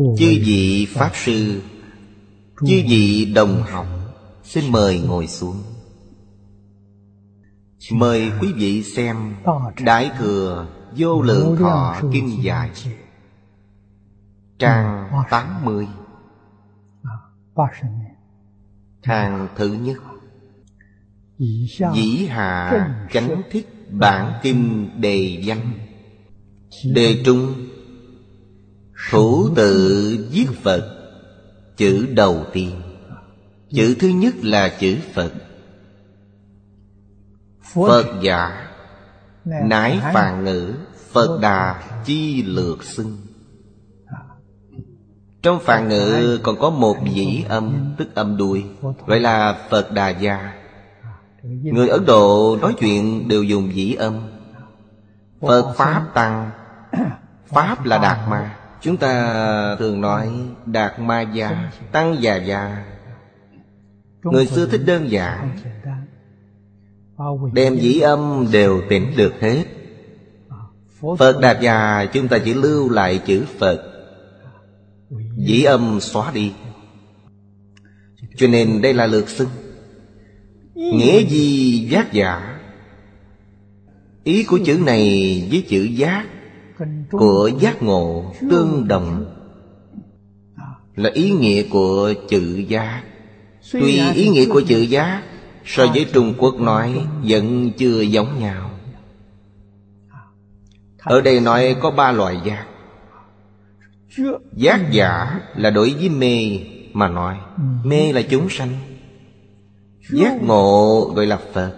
Chư vị Pháp Sư, chư vị đồng học, xin mời ngồi xuống. Mời quý vị xem Đại Thừa Vô Lượng Thọ Kinh Giải, trang 80, hàng thứ nhất. Dĩ hạ chánh thích bản kinh đề danh. Đề trung: thủ tự viết Phật. Chữ đầu tiên, chữ thứ nhất là chữ Phật. Phật giả, nái phạn ngữ, Phật Đà chi lược xưng. Trong phạn ngữ còn có một dĩ âm, tức âm đuôi, gọi là Phật Đà Gia. Người Ấn Độ nói chuyện đều dùng dĩ âm. Phật Pháp Tăng, Pháp là Đạt Ma. Chúng ta thường nói Đạt Ma Gia, Tăng Già Gia. Người xưa thích đơn giản, đem dĩ âm đều tỉnh được hết. Phật Đạt Gia chúng ta chỉ lưu lại chữ Phật, dĩ âm xóa đi. Cho nên đây là lược xưng. Nghĩa gì giác giả? Ý của chữ này với chữ giác của giác ngộ tương đồng, là ý nghĩa của chữ giác. Tuy ý nghĩa của chữ giác so với Trung Quốc nói vẫn chưa giống nhau. Ở đây nói có 3 loại giác. Giác giả là đối với mê mà nói, mê là chúng sanh. Giác ngộ gọi là Phật.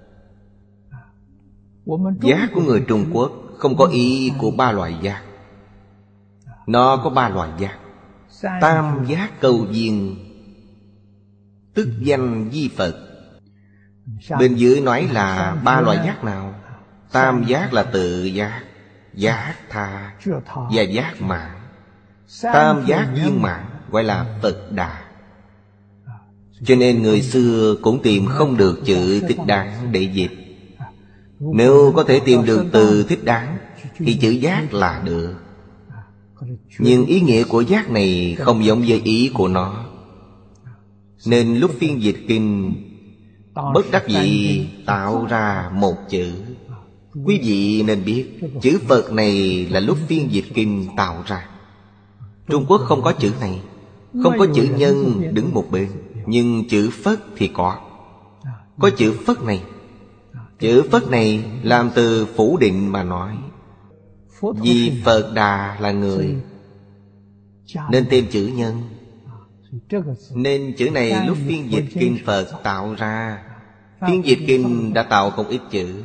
Giác của người Trung Quốc không có ý của 3 loại giác. Nó có 3 loại giác. Tam giác câu duyên, tức danh di Phật. Bên dưới nói là 3 loại giác nào? Tam giác là tự giác, giác tha và giác mãn. Tam giác viên mãn gọi là Phật Đà. Cho nên người xưa cũng tìm không được chữ thích đáng để dịch. Nếu có thể tìm được từ thích đáng thì chữ giác là được. Nhưng ý nghĩa của giác này không giống với ý của nó, nên lúc phiên dịch kinh bất đắc dĩ tạo ra một chữ. Quý vị nên biết chữ Phật này là lúc phiên dịch kinh tạo ra. Trung Quốc không có chữ này, không có chữ nhân đứng một bên, nhưng chữ Phất thì có. Có chữ Phất này. Chữ Phất này làm từ phủ định mà nói. Vì Phật Đà là người nên thêm chữ nhân. Nên chữ này lúc phiên dịch kinh Phật tạo ra, phiên dịch kinh đã tạo không ít chữ.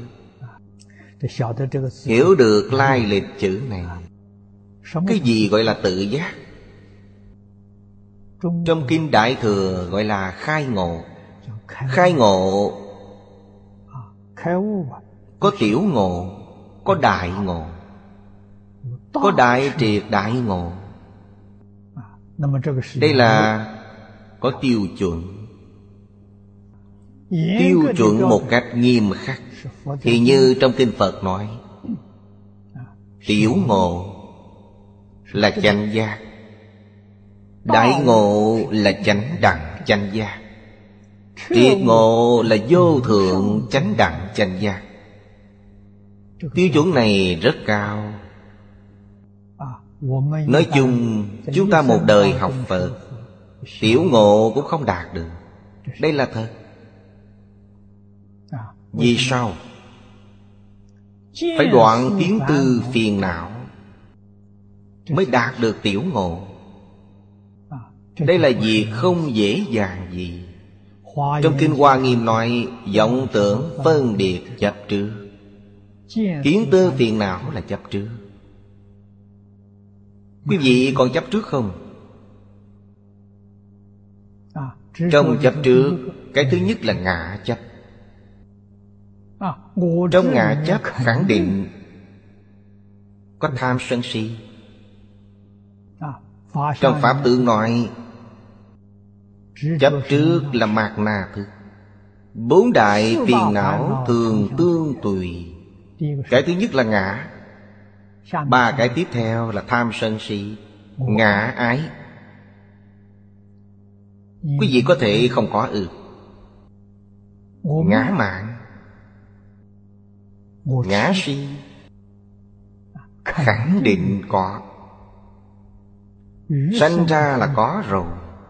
Hiểu được lai lịch chữ này. Cái gì gọi là tự giác? Trong kinh Đại Thừa gọi là khai ngộ. Khai ngộ có tiểu ngộ, có đại ngộ, có đại triệt đại ngộ. Đây là có tiêu chuẩn. Tiêu chuẩn một cách nghiêm khắc. Thì như trong kinh Phật nói, tiểu ngộ là chánh giác, đại ngộ là chánh đẳng chánh giác, triệt ngộ là vô thượng chánh đẳng chánh giác. Tiêu chuẩn này rất cao. Nói chung chúng ta một đời học Phật, tiểu ngộ cũng không đạt được. Đây là thật. Vì sao? Phải đoạn kiến tư phiền não mới đạt được tiểu ngộ. Đây là việc không dễ dàng gì. Trong kinh Hoa Nghiêm nói vọng tưởng phân biệt chấp trước. Kiến tư phiền não là chấp trước. Quý vị còn chấp trước không? Trong chấp trước, cái thứ nhất là ngã chấp. Trong ngã chấp khẳng định có tham sân si. Trong Pháp Tướng nói chấp trước là mạt na thức. 4 đại phiền não thường tương tùy. Cái thứ nhất là ngã. 3 cái tiếp theo là tham sân si. ngã ái. Quý vị có thể không có ư? Ngã mạn, ngã si, khẳng định có. Sanh ra là có rồi.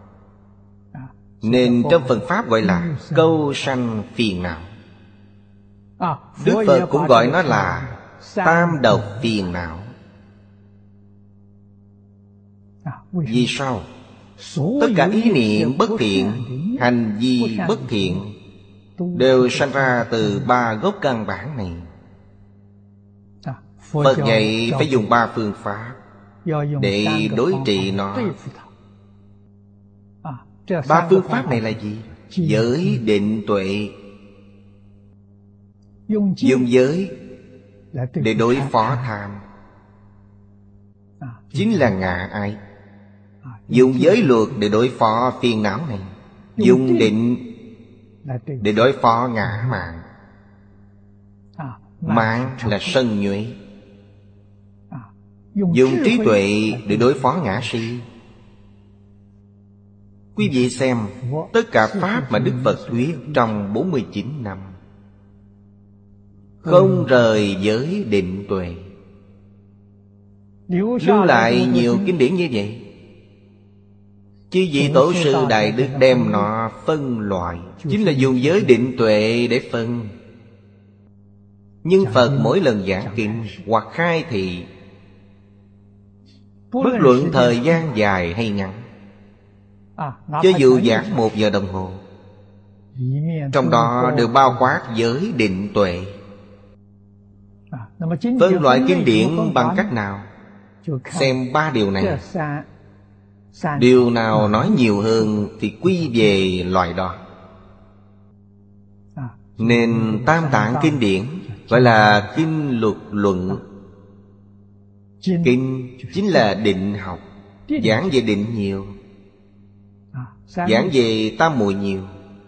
Nên trong Phật Pháp gọi là câu sanh phiền não. Đức Phật cũng gọi nó là tam độc phiền não. Vì sao? Tất cả ý niệm bất thiện, hành vi bất thiện đều sanh ra từ ba gốc căn bản này. Phật dạy phải dùng ba phương pháp để đối trị nó. Ba phương pháp này là gì? Giới, định, tuệ. Dùng giới để đối phó tham, chính là ngã ái. Dùng giới luật để đối phó phiền não này. Dùng định để đối phó ngã mạn. Mạn là sân nhuệ. Dùng trí tuệ để đối phó ngã si. Quý vị xem, tất cả pháp mà Đức Phật thuyết trong 49 năm không rời giới định tuệ. Lưu lại nhiều kinh điển như vậy. Chư vị tổ sư Đại Đức đem nó phân loại, chính là dùng giới định tuệ để phân. Nhưng Phật mỗi lần giảng kinh hoặc khai thị, bất luận thời gian dài hay ngắn, cho dù giảng 1 giờ đồng hồ, trong đó đều bao quát giới định tuệ. Phân loại kinh điển bằng cách nào? Xem 3 điều này. Điều nào nói nhiều hơn thì quy về loại đó. Nên Tam Tạng kinh điển gọi là kinh luật luận. Kinh chính là định học, giảng về định nhiều, giảng về tam muội nhiều.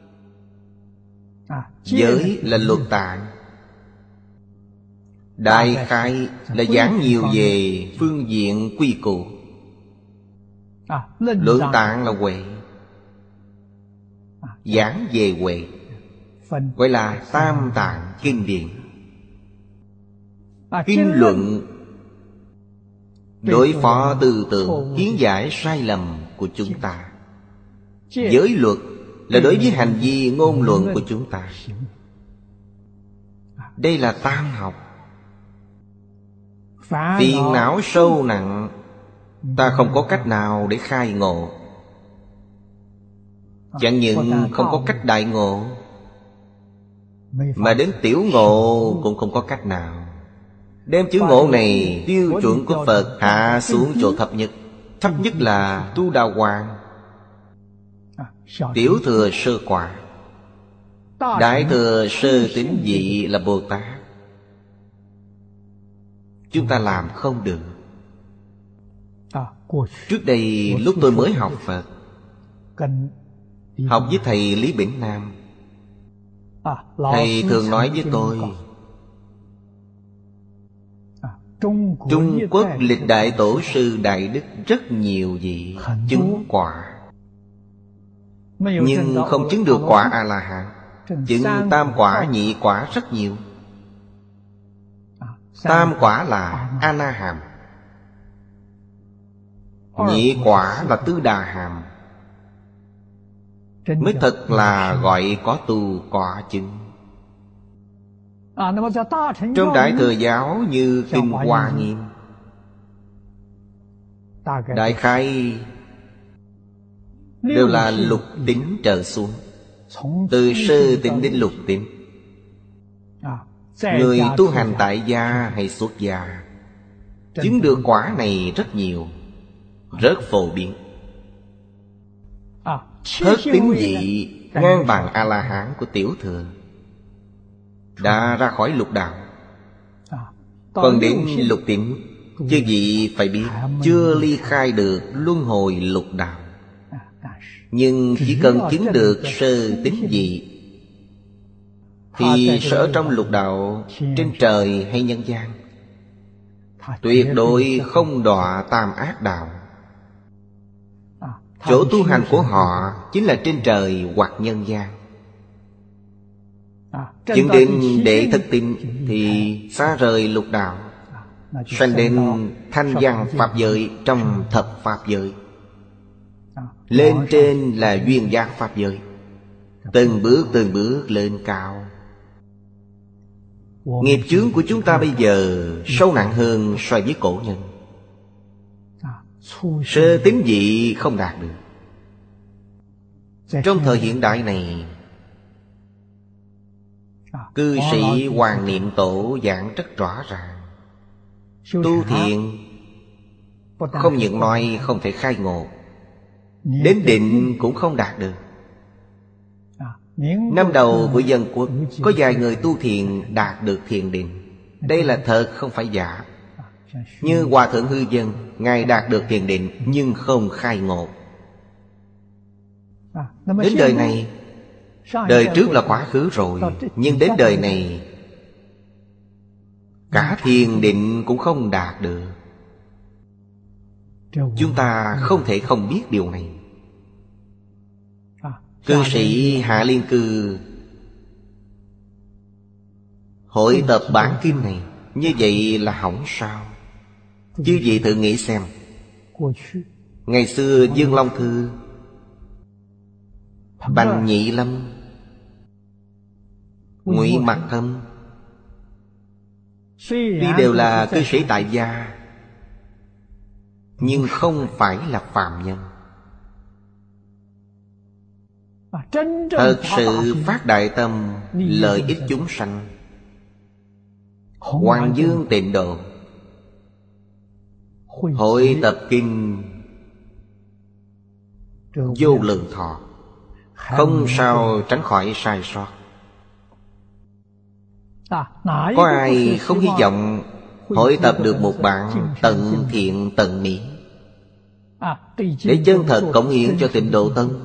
Giới là luật tạng. Đại khái là giảng nhiều về phương diện quy củ. Luận tạng là huệ, giảng về huệ, gọi là Tam Tạng kinh điển. Kinh luận đối phó tư tưởng, kiến giải sai lầm của chúng ta. Giới luật là đối với hành vi ngôn luận của chúng ta. Đây là tam học. Phiền não sâu nặng, ta không có cách nào để khai ngộ. Chẳng những không có cách đại ngộ, mà đến tiểu ngộ cũng không có cách nào. Đem chữ ngộ này, tiêu chuẩn của Phật hạ xuống chỗ thấp nhất. Thấp nhất là Tu Đà Hoàng, tiểu thừa sơ quả, đại thừa sơ tín vị là Bồ Tát. Chúng ta làm không được. Trước đây lúc tôi mới học Phật, học với thầy Lý Bỉnh Nam, thầy thường nói với tôi, Trung Quốc lịch đại tổ sư Đại Đức rất nhiều vị chứng quả, nhưng không chứng được quả A-la-hán. Chứng tam quả, nhị quả rất nhiều. Tam quả là A-na-hàm, nhị quả là Tư Đà hàm, mới thật là gọi có tu có chứng. Trong Đại Thừa Giáo như Kinh Hoa Nghiêm, đại khái đều là lục tín trở xuống, từ sơ tín đến lục tín. Người tu hành tại gia hay xuất gia chứng được quả này rất nhiều, rất phổ biến. Thất tín vị ngang bằng A-la-hán của tiểu thừa, đã ra khỏi lục đạo. Còn đến lục tín, chư vị phải biết chưa ly khai được luân hồi lục đạo. Nhưng chỉ cần chứng được sơ tín vị thì sở trong lục đạo, trên trời hay nhân gian, tuyệt đối không đọa tam ác đạo, Chỗ tu hành của họ chính là trên trời hoặc nhân gian. Chứng đến đệ thất tinh thì xa rời lục đạo, sanh đến thanh văn pháp giới trong thập pháp giới. Lên trên là duyên giác pháp giới, từng bước lên cao. Nghiệp chướng của chúng ta bây giờ sâu nặng hơn so với cổ nhân. Sơ tín vị không đạt được. Trong thời hiện đại này, cư sĩ Hoàng Niệm Tổ giảng rất rõ ràng: tu thiện không những nói không thể khai ngộ, đến định cũng không đạt được. Năm đầu của dân quốc có vài người tu thiện đạt được thiền định. Đây là thật, không phải giả. Như Hòa Thượng Hư Dân, Ngài đạt được thiền định nhưng không khai ngộ. Đến đời này, đời trước là quá khứ rồi, nhưng đến đời này cả thiền định cũng không đạt được. Chúng ta không thể không biết điều này. Cư sĩ Hạ Liên Cư hội tập bản kinh này, như vậy là hỏng sao? Chư vị thử nghĩ xem, ngày xưa Dương Long Thư, Bành Nhị Lâm, Ngụy Mặc Thâm, tuy đều là cư sĩ tại gia, nhưng không phải là phàm nhân. Thật sự phát đại tâm lợi ích chúng sanh. Hoàng Dương Tịnh Độ hội tập kinh vô lượng thọ, không sao tránh khỏi sai sót. Có ai không hy vọng hội tập được một bản tận thiện tận mỹ, để chân thật cống hiến cho Tịnh Độ Tông?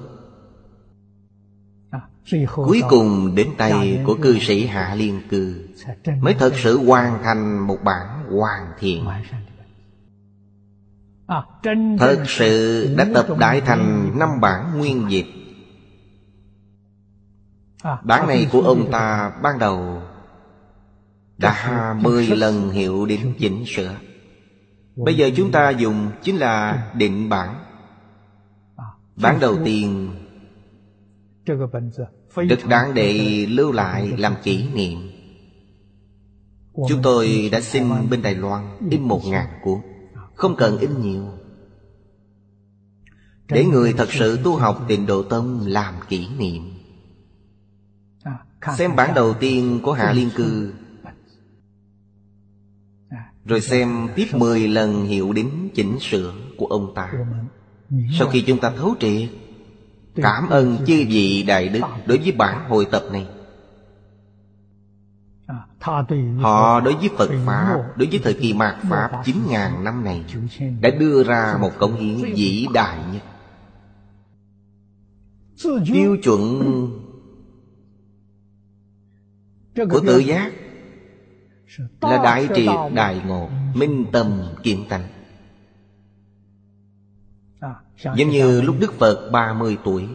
Cuối cùng đến tay của cư sĩ Hạ Liên Cư mới thật sự hoàn thành một bản hoàn thiện. Thật sự đã tập đại thành 5 bản nguyên dịch. Bản này của ông ta ban đầu đã 10 lần hiệu định chỉnh sửa. Bây giờ chúng ta dùng chính là định bản. Bản đầu tiên rất đáng để lưu lại làm kỷ niệm. Chúng tôi đã xin bên Đài Loan in 1000 cuốn, không cần in nhiều, để người thật sự tu học Tịnh Độ Tông làm kỷ niệm. Xem bản đầu tiên của Hạ Liên Cư, rồi xem tiếp 10 lần hiệu đính chỉnh sửa của ông ta. Sau khi chúng ta thấu triệt, cảm ơn chư vị đại đức đối với bản hội tập này. Họ đối với Phật Pháp, đối với thời kỳ mạt Pháp 9.000 năm này đã đưa ra một cống hiến vĩ đại nhất. Tiêu chuẩn của tự giác là đại triệt đại ngộ, minh tâm kiến tánh. Giống như lúc Đức Phật 30 tuổi,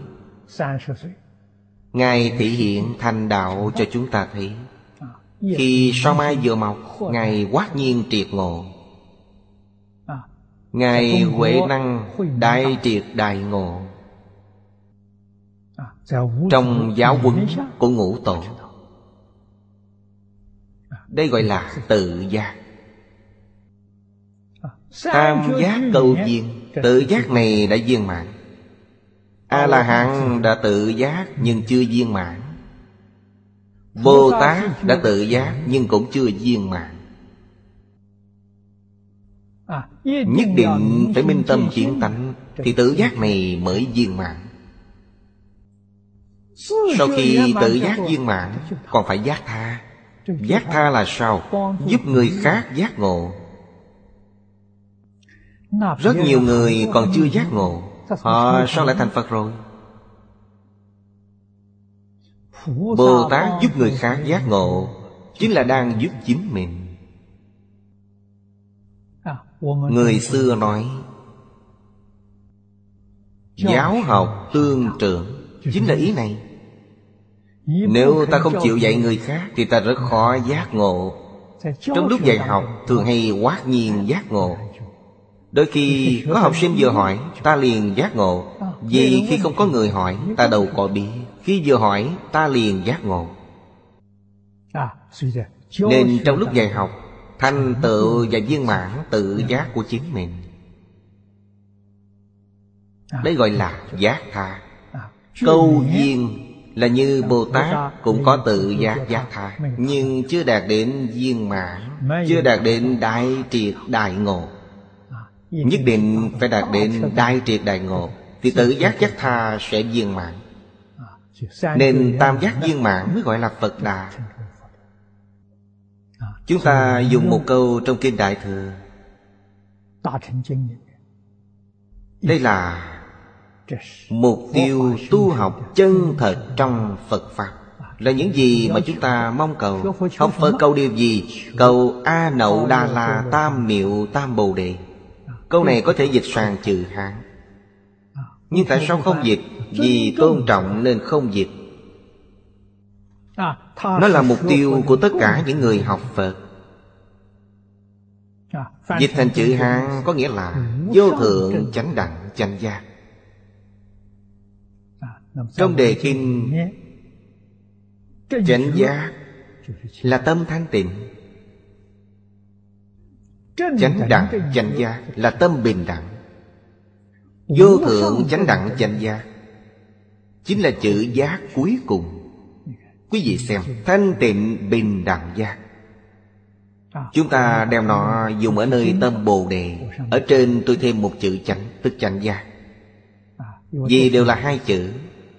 Ngài thị hiện thành đạo cho chúng ta thấy. Khi sao mai vừa mọc, Ngài quát nhiên triệt ngộ. Ngài huệ năng đại triệt đại ngộ. Trong giáo huấn của Ngũ Tổ, đây gọi là tự giác. Tam giác câu viên, tự giác này đã viên mãn. A-la-hán đã tự giác nhưng chưa viên mãn. Bồ Tát đã tự giác nhưng cũng chưa viên mãn. Nhất định phải minh tâm kiến tánh thì tự giác này mới viên mãn. Sau khi tự giác viên mãn, còn phải giác tha. Giác tha là sao? Giúp người khác giác ngộ. Rất nhiều người còn chưa giác ngộ, họ sao lại thành Phật rồi? Bồ Tát giúp người khác giác ngộ, chính là đang giúp chính mình. Người xưa nói, Giáo học tương trưởng chính là ý này. Nếu ta không chịu dạy người khác thì ta rất khó giác ngộ. Trong lúc dạy học thường hay hoát nhiên giác ngộ. Đôi khi có học sinh vừa hỏi ta liền giác ngộ. Vì khi không có người hỏi ta đâu có biết. Khi vừa hỏi ta liền giác ngộ. Nên trong lúc dạy học, thành tựu và viên mãn tự giác của chính mình, đấy gọi là giác tha. Câu duyên là như Bồ Tát cũng có tự giác giác tha, nhưng chưa đạt đến viên mãn, chưa đạt đến đại triệt đại ngộ. Nhất định phải đạt đến đại triệt đại ngộ thì tự giác giác tha sẽ viên mãn. Nên tam giác viên mãn mới gọi là Phật Đà. Chúng ta dùng một câu trong Kinh Đại Thừa. Đây là mục tiêu tu học chân thật trong Phật Pháp. Là những gì mà chúng ta mong cầu. Học Phật cầu điều gì? Cầu A Nậu Đa La Tam Miệu Tam Bồ Đề. Câu này có thể dịch sang chữ Hán. Nhưng tại sao không dịch? Vì tôn trọng nên không dịch. Nó là mục tiêu của tất cả những người học Phật. Dịch thành chữ Hán có nghĩa là vô thượng chánh đẳng chánh giác. Trong đề kinh, chánh giác là tâm thanh tịnh, chánh đẳng chánh giác là tâm bình đẳng. Vô thượng chánh đẳng chánh giác chính là chữ giác cuối cùng. Quý vị xem, thanh tịnh bình đẳng giác. Chúng ta đem nó dùng ở nơi tâm Bồ Đề. Ở trên tôi thêm một chữ chánh, tức chánh giác. Vì đều là hai chữ: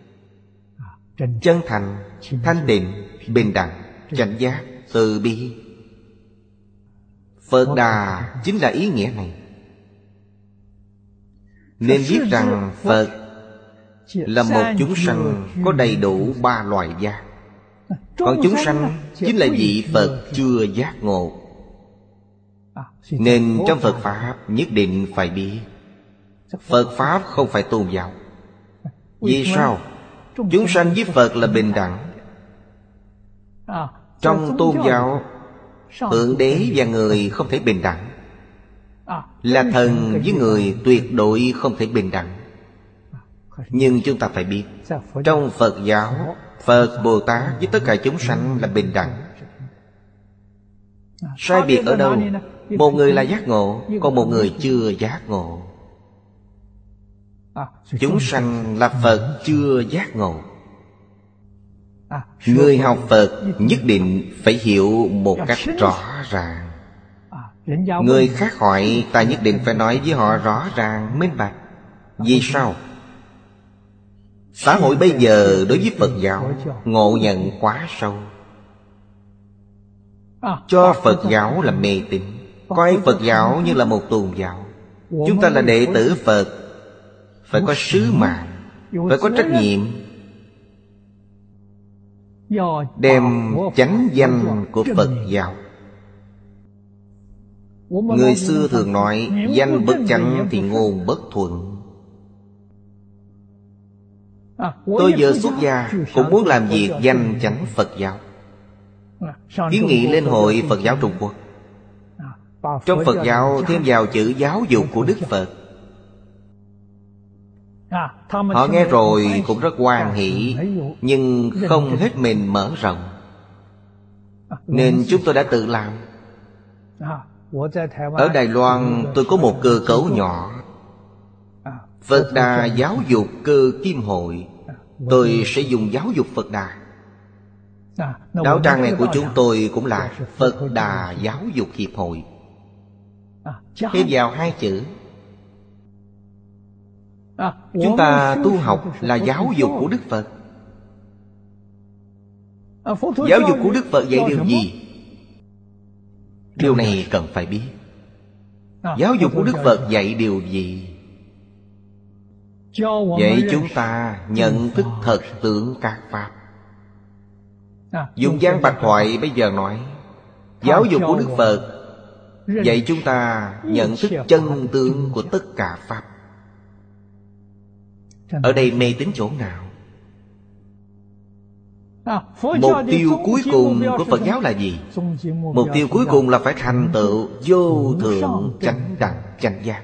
chân thành, thanh tịnh, bình đẳng, chánh giác, từ bi. Phật Đà chính là ý nghĩa này. Nên biết rằng Phật là một chúng sanh có đầy đủ ba loài giác. Còn chúng sanh chính là vị Phật chưa giác ngộ. Nên trong Phật Pháp nhất định phải biết Phật Pháp không phải tôn giáo. Vì sao? Chúng sanh với Phật là bình đẳng. Trong tôn giáo, Thượng Đế và người không thể bình đẳng. Là thần với người tuyệt đối không thể bình đẳng. Nhưng chúng ta phải biết, trong Phật giáo, Phật Bồ Tát với tất cả chúng sanh là bình đẳng. Sai biệt ở đâu? Một người là giác ngộ, còn một người chưa giác ngộ. Chúng sanh là Phật chưa giác ngộ. Người học Phật nhất định phải hiểu một cách rõ ràng. Người khác hỏi, ta nhất định phải nói với họ rõ ràng, minh bạch. Vì sao? Xã hội bây giờ đối với Phật giáo ngộ nhận quá sâu. Cho Phật giáo là mê tín, coi Phật giáo như là một tôn giáo. Chúng ta là đệ tử Phật, phải có sứ mạng, phải có trách nhiệm đem chánh danh của Phật giáo. Người xưa thường nói, danh bất chánh thì ngôn bất thuận. Tôi vừa xuất gia cũng muốn làm việc danh chánh Phật giáo. Kiến nghị lên Hội Phật giáo Trung Quốc. Trong Phật giáo thêm vào chữ giáo dục của Đức Phật. Họ nghe rồi cũng rất hoan hỷ, nhưng không hết mình mở rộng. Nên chúng tôi đã tự làm. Ở Đài Loan tôi có một cơ cấu nhỏ, Phật Đà Giáo dục Cơ Kim Hội. Tôi sẽ dùng giáo dục Phật Đà. Đạo tràng này của chúng tôi cũng là Phật Đà Giáo dục Hiệp hội. Thêm vào hai chữ. Chúng ta tu học là giáo dục của Đức Phật. Giáo dục của Đức Phật dạy điều gì? Điều này cần phải biết. Giáo dục của Đức Phật dạy điều gì? Vậy chúng ta nhận thức thật tướng các Pháp. Dùng văn bạch thoại bây giờ nói, giáo dục của Đức Phật dạy chúng ta nhận thức chân tướng của tất cả Pháp. Ở đây mê tín chỗ nào? Mục tiêu cuối cùng của Phật giáo là gì? Mục tiêu cuối cùng là phải thành tựu vô thượng chánh đẳng chánh giác.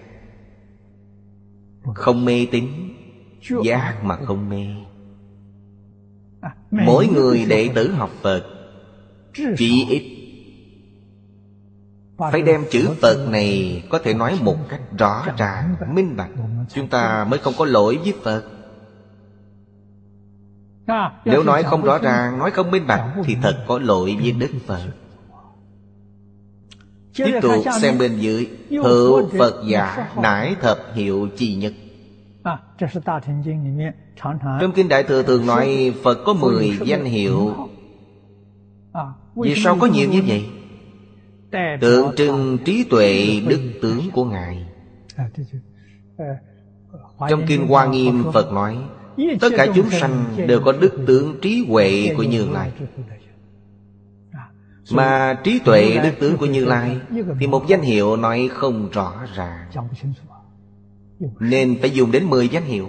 Không mê tín, giác mà không mê. Mỗi người đệ tử học Phật chỉ ít phải đem chữ Phật này có thể nói một cách rõ ràng, minh bạch, chúng ta mới không có lỗi với Phật. Nếu nói không rõ ràng, nói không minh bạch thì thật có lỗi với Đức Phật. Tiếp tục xem bên dưới. Hữu Phật giả nải thập hiệu chi nhất. Trong Kinh Đại Thừa thường nói Phật có 10 danh hiệu. Vì sao có nhiều như vậy? Tượng trưng trí tuệ đức tướng của Ngài. Trong Kinh Hoa Nghiêm Phật nói tất cả chúng sanh đều có đức tướng trí huệ của Như Lai. Mà trí tuệ đức tướng của Như Lai thì một danh hiệu nói không rõ ràng, nên phải dùng đến 10 danh hiệu.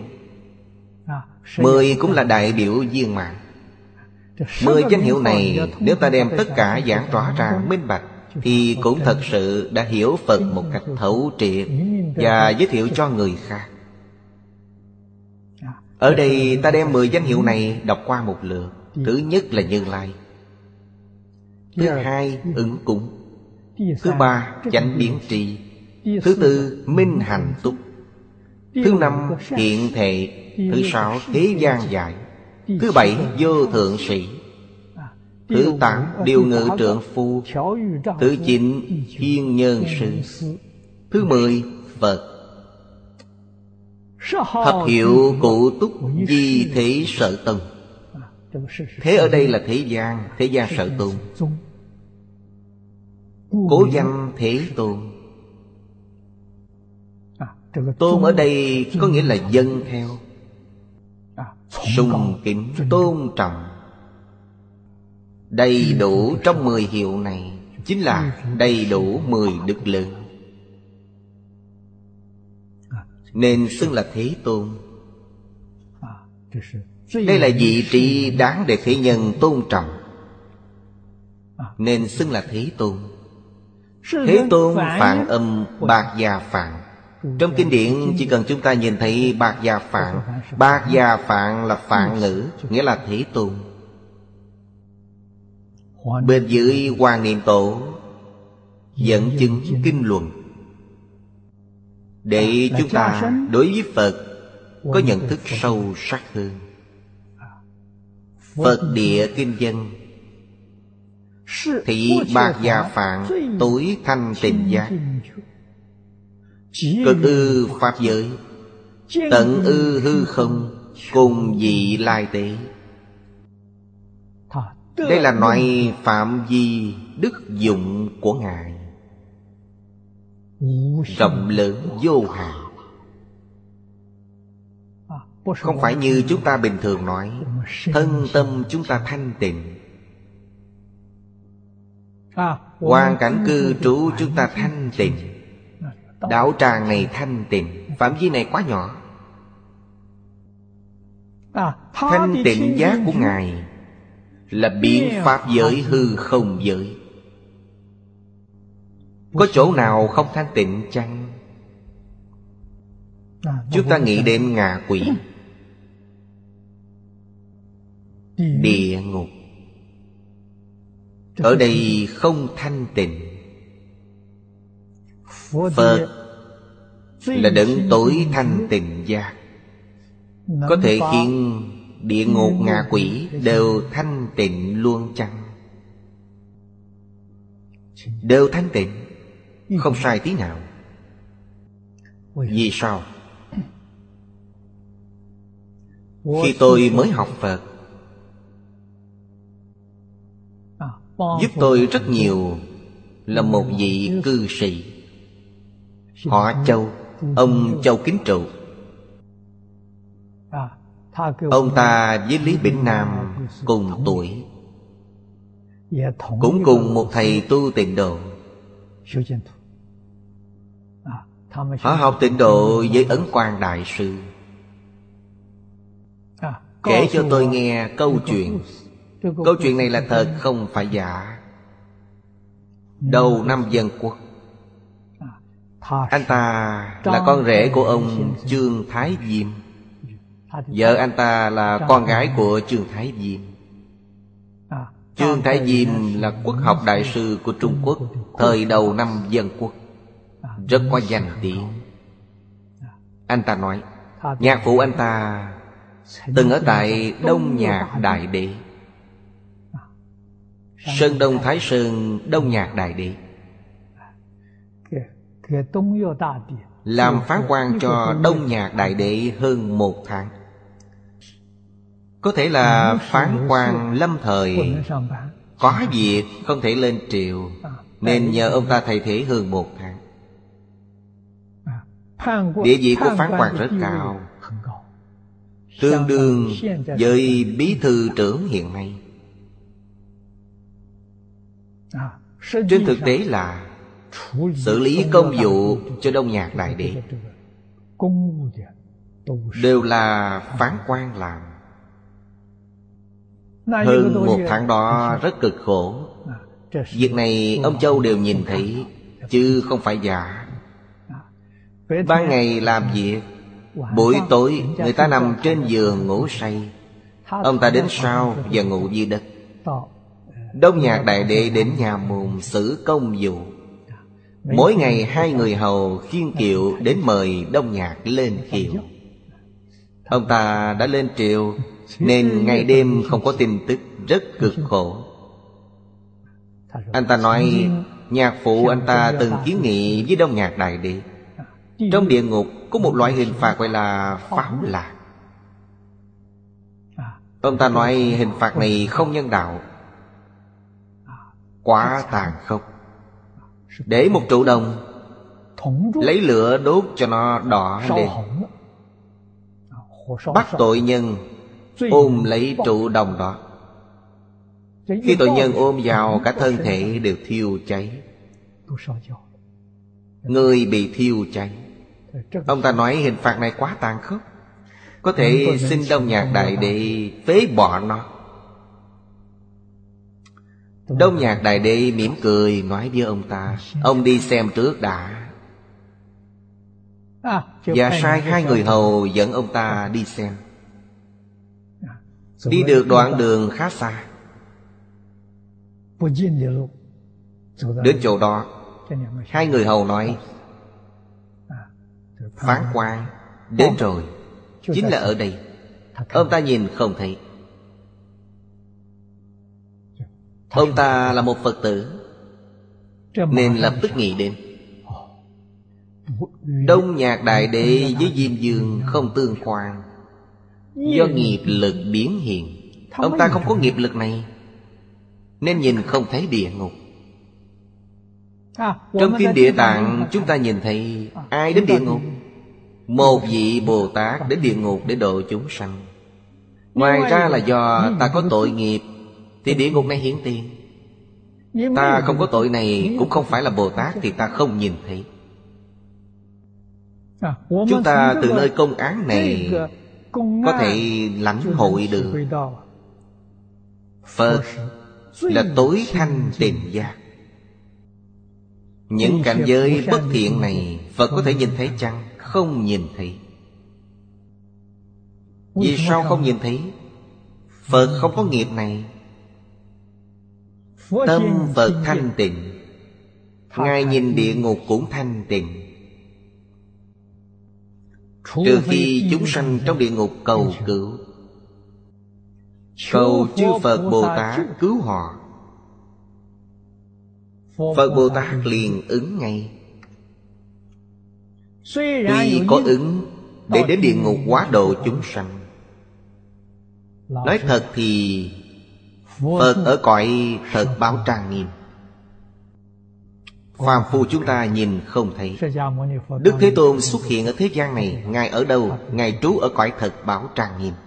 10 cũng là đại biểu viên mãn. 10 danh hiệu này nếu ta đem tất cả giảng rõ ràng minh bạch thì cũng thật sự đã hiểu Phật một cách thấu triệt và giới thiệu cho người khác. Ở đây ta đem 10 danh hiệu này đọc qua một lượt. Thứ nhất là Như Lai. Thứ hai ứng cúng. Thứ ba chánh biến tri. Thứ tư minh hành túc. Thứ năm hiện thệ. Thứ sáu thế gian giải. Thứ bảy vô thượng sĩ. Thứ tám điều ngự trượng phu. Thứ chín thiên nhân sư. Thứ 10 Phật. Thập hiệu cụ túc di thế sở tông. Thế ở đây là thế gian sở tôn. Cố danh Thế Tôn. Tôn ở đây có nghĩa là dâng theo, sùng kính, tôn trọng. Đầy đủ trong 10 hiệu này chính là đầy đủ 10 đức lớn, nên xưng là Thế Tôn. Đây là vị trí đáng để thế nhân tôn trọng, nên xưng là Thế Tôn. Thế Tôn phạn âm bạc già phạn. Trong kinh điển chỉ cần chúng ta nhìn thấy bạc già phạn. Bạc già phạn là phạn ngữ, nghĩa là Thế Tôn. Bên dưới Hoàng Niệm Tổ dẫn chứng kinh luận, để chúng ta đối với Phật có nhận thức sâu sắc hơn. Phật địa kinh dân thị bạc già phạn tối thanh tịnh giác. Cực ư pháp giới, tận ư hư không, cùng vị lai tế. Đây là nói phạm vi đức dụng của Ngài rộng lớn vô hạn. Không phải như chúng ta bình thường nói thân tâm chúng ta thanh tịnh, hoàn cảnh cư trú chúng ta thanh tịnh, đạo tràng này thanh tịnh, phạm vi này quá nhỏ. Thanh tịnh giác của Ngài là biến pháp giới hư không giới. Có chỗ nào không thanh tịnh chăng? Chúng ta nghĩ đến ngạ quỷ, địa ngục. Ở đây không thanh tịnh. Phật là đấng tối thanh tịnh giác, có thể khiến địa ngục ngạ quỷ đều thanh tịnh luôn chăng? Đều thanh tịnh, không sai tí nào. Vì sao? Khi tôi mới học Phật, giúp tôi rất nhiều là một vị cư sĩ họ Châu, ông Châu Kính Trụ. Ông ta với Lý Bỉnh Nam cùng tuổi, cũng cùng một thầy tu Tịnh Độ. Họ học Tịnh Độ với Ấn Quang Đại Sư. kể cho tôi nghe câu chuyện. Câu chuyện này là thật, không phải giả. Đầu năm Dân Quốc, anh ta là con rể của ông Chương Thái Diêm. Vợ anh ta là con gái của Chương Thái Diêm. Chương Thái Diêm là quốc học đại sư của Trung Quốc thời đầu năm Dân Quốc, rất có danh tiếng. Anh ta nói nhạc phụ anh ta từng ở tại Đông Nhạc Đại Đế, Sơn Đông Thái Sơn, Đông Nhạc Đại Đế, làm phán quan cho Đông Nhạc Đại Đế hơn 1 tháng. Có thể là phán quan lâm thời, có việc không thể lên triều, nên nhờ ông ta thay thế hơn 1 tháng. Địa vị của phán quan rất cao, tương đương với bí thư trưởng hiện nay. Trên thực tế là xử lý công vụ cho Đông Nhạc Đại Đế đều là phán quan làm. Hơn 1 tháng đó rất cực khổ. Việc này ông Châu đều nhìn thấy, chứ không phải giả. Ban ngày làm việc, buổi tối người ta nằm trên giường ngủ say, ông ta đến sau và ngủ dưới đất. Đông Nhạc Đại Đế đến nhà môn xử công vụ. Mỗi ngày 2 người hầu khiêng kiệu đến mời Đông Nhạc lên kiệu. Ông ta đã lên triều, nên ngày đêm không có tin tức, rất cực khổ. Anh ta nói nhạc phụ anh ta từng kiến nghị với Đông Nhạc Đại Đế, trong địa ngục có một loại hình phạt gọi là pháo lạc. Ông ta nói hình phạt này không nhân đạo, quá tàn khốc. Để một trụ đồng, lấy lửa đốt cho nó đỏ lên, bắt tội nhân ôm lấy trụ đồng đó. Khi tội nhân ôm vào, cả thân thể đều thiêu cháy, người bị thiêu cháy. Ông ta nói hình phạt này quá tàn khốc, có thể xin Đông Nhạc Đại Đế phế bỏ nó. Đông Nhạc Đại Đế mỉm cười nói với ông ta, ông đi xem trước đã. Và sai 2 người hầu dẫn ông ta đi xem. Đi được đoạn đường khá xa, đến chỗ đó 2 người hầu nói phán quan đến rồi, chính là ở đây. Ông ta nhìn không thấy. Ông ta là một Phật tử, nên lập tức nghĩ đến Đông Nhạc Đại Đế với Diêm Dương không tương quan, do nghiệp lực biến hiện. Ông ta không có nghiệp lực này, nên nhìn không thấy địa ngục. Trong Kinh Địa Tạng chúng ta nhìn thấy ai đến địa ngục? Một vị Bồ Tát đến địa ngục để độ chúng sanh. Ngoài ra là do ta có tội nghiệp thì địa ngục này hiển tiền. Ta không có tội này, cũng không phải là Bồ Tát, thì ta không nhìn thấy. Chúng ta từ nơi công án này có thể lãnh hội được Phật là tối thanh tịnh giác. Những cảnh giới bất thiện này Phật có thể nhìn thấy chăng? Không nhìn thấy. Vì sao không nhìn thấy? Phật không có nghiệp này. Tâm Phật thanh tịnh, Ngài nhìn địa ngục cũng thanh tịnh. Trừ khi chúng sanh trong địa ngục cầu cứu, cầu chư Phật Bồ Tát cứu họ, Phật Bồ Tát liền ứng ngay. Tuy có ứng để đến địa ngục hóa độ chúng sanh, nói thật thì Phật ở cõi thật báo trang nghiêm, phàm phu chúng ta nhìn không thấy. Đức Thế Tôn xuất hiện ở thế gian này, Ngài ở đâu? Ngài trú ở cõi thật báo trang nghiêm,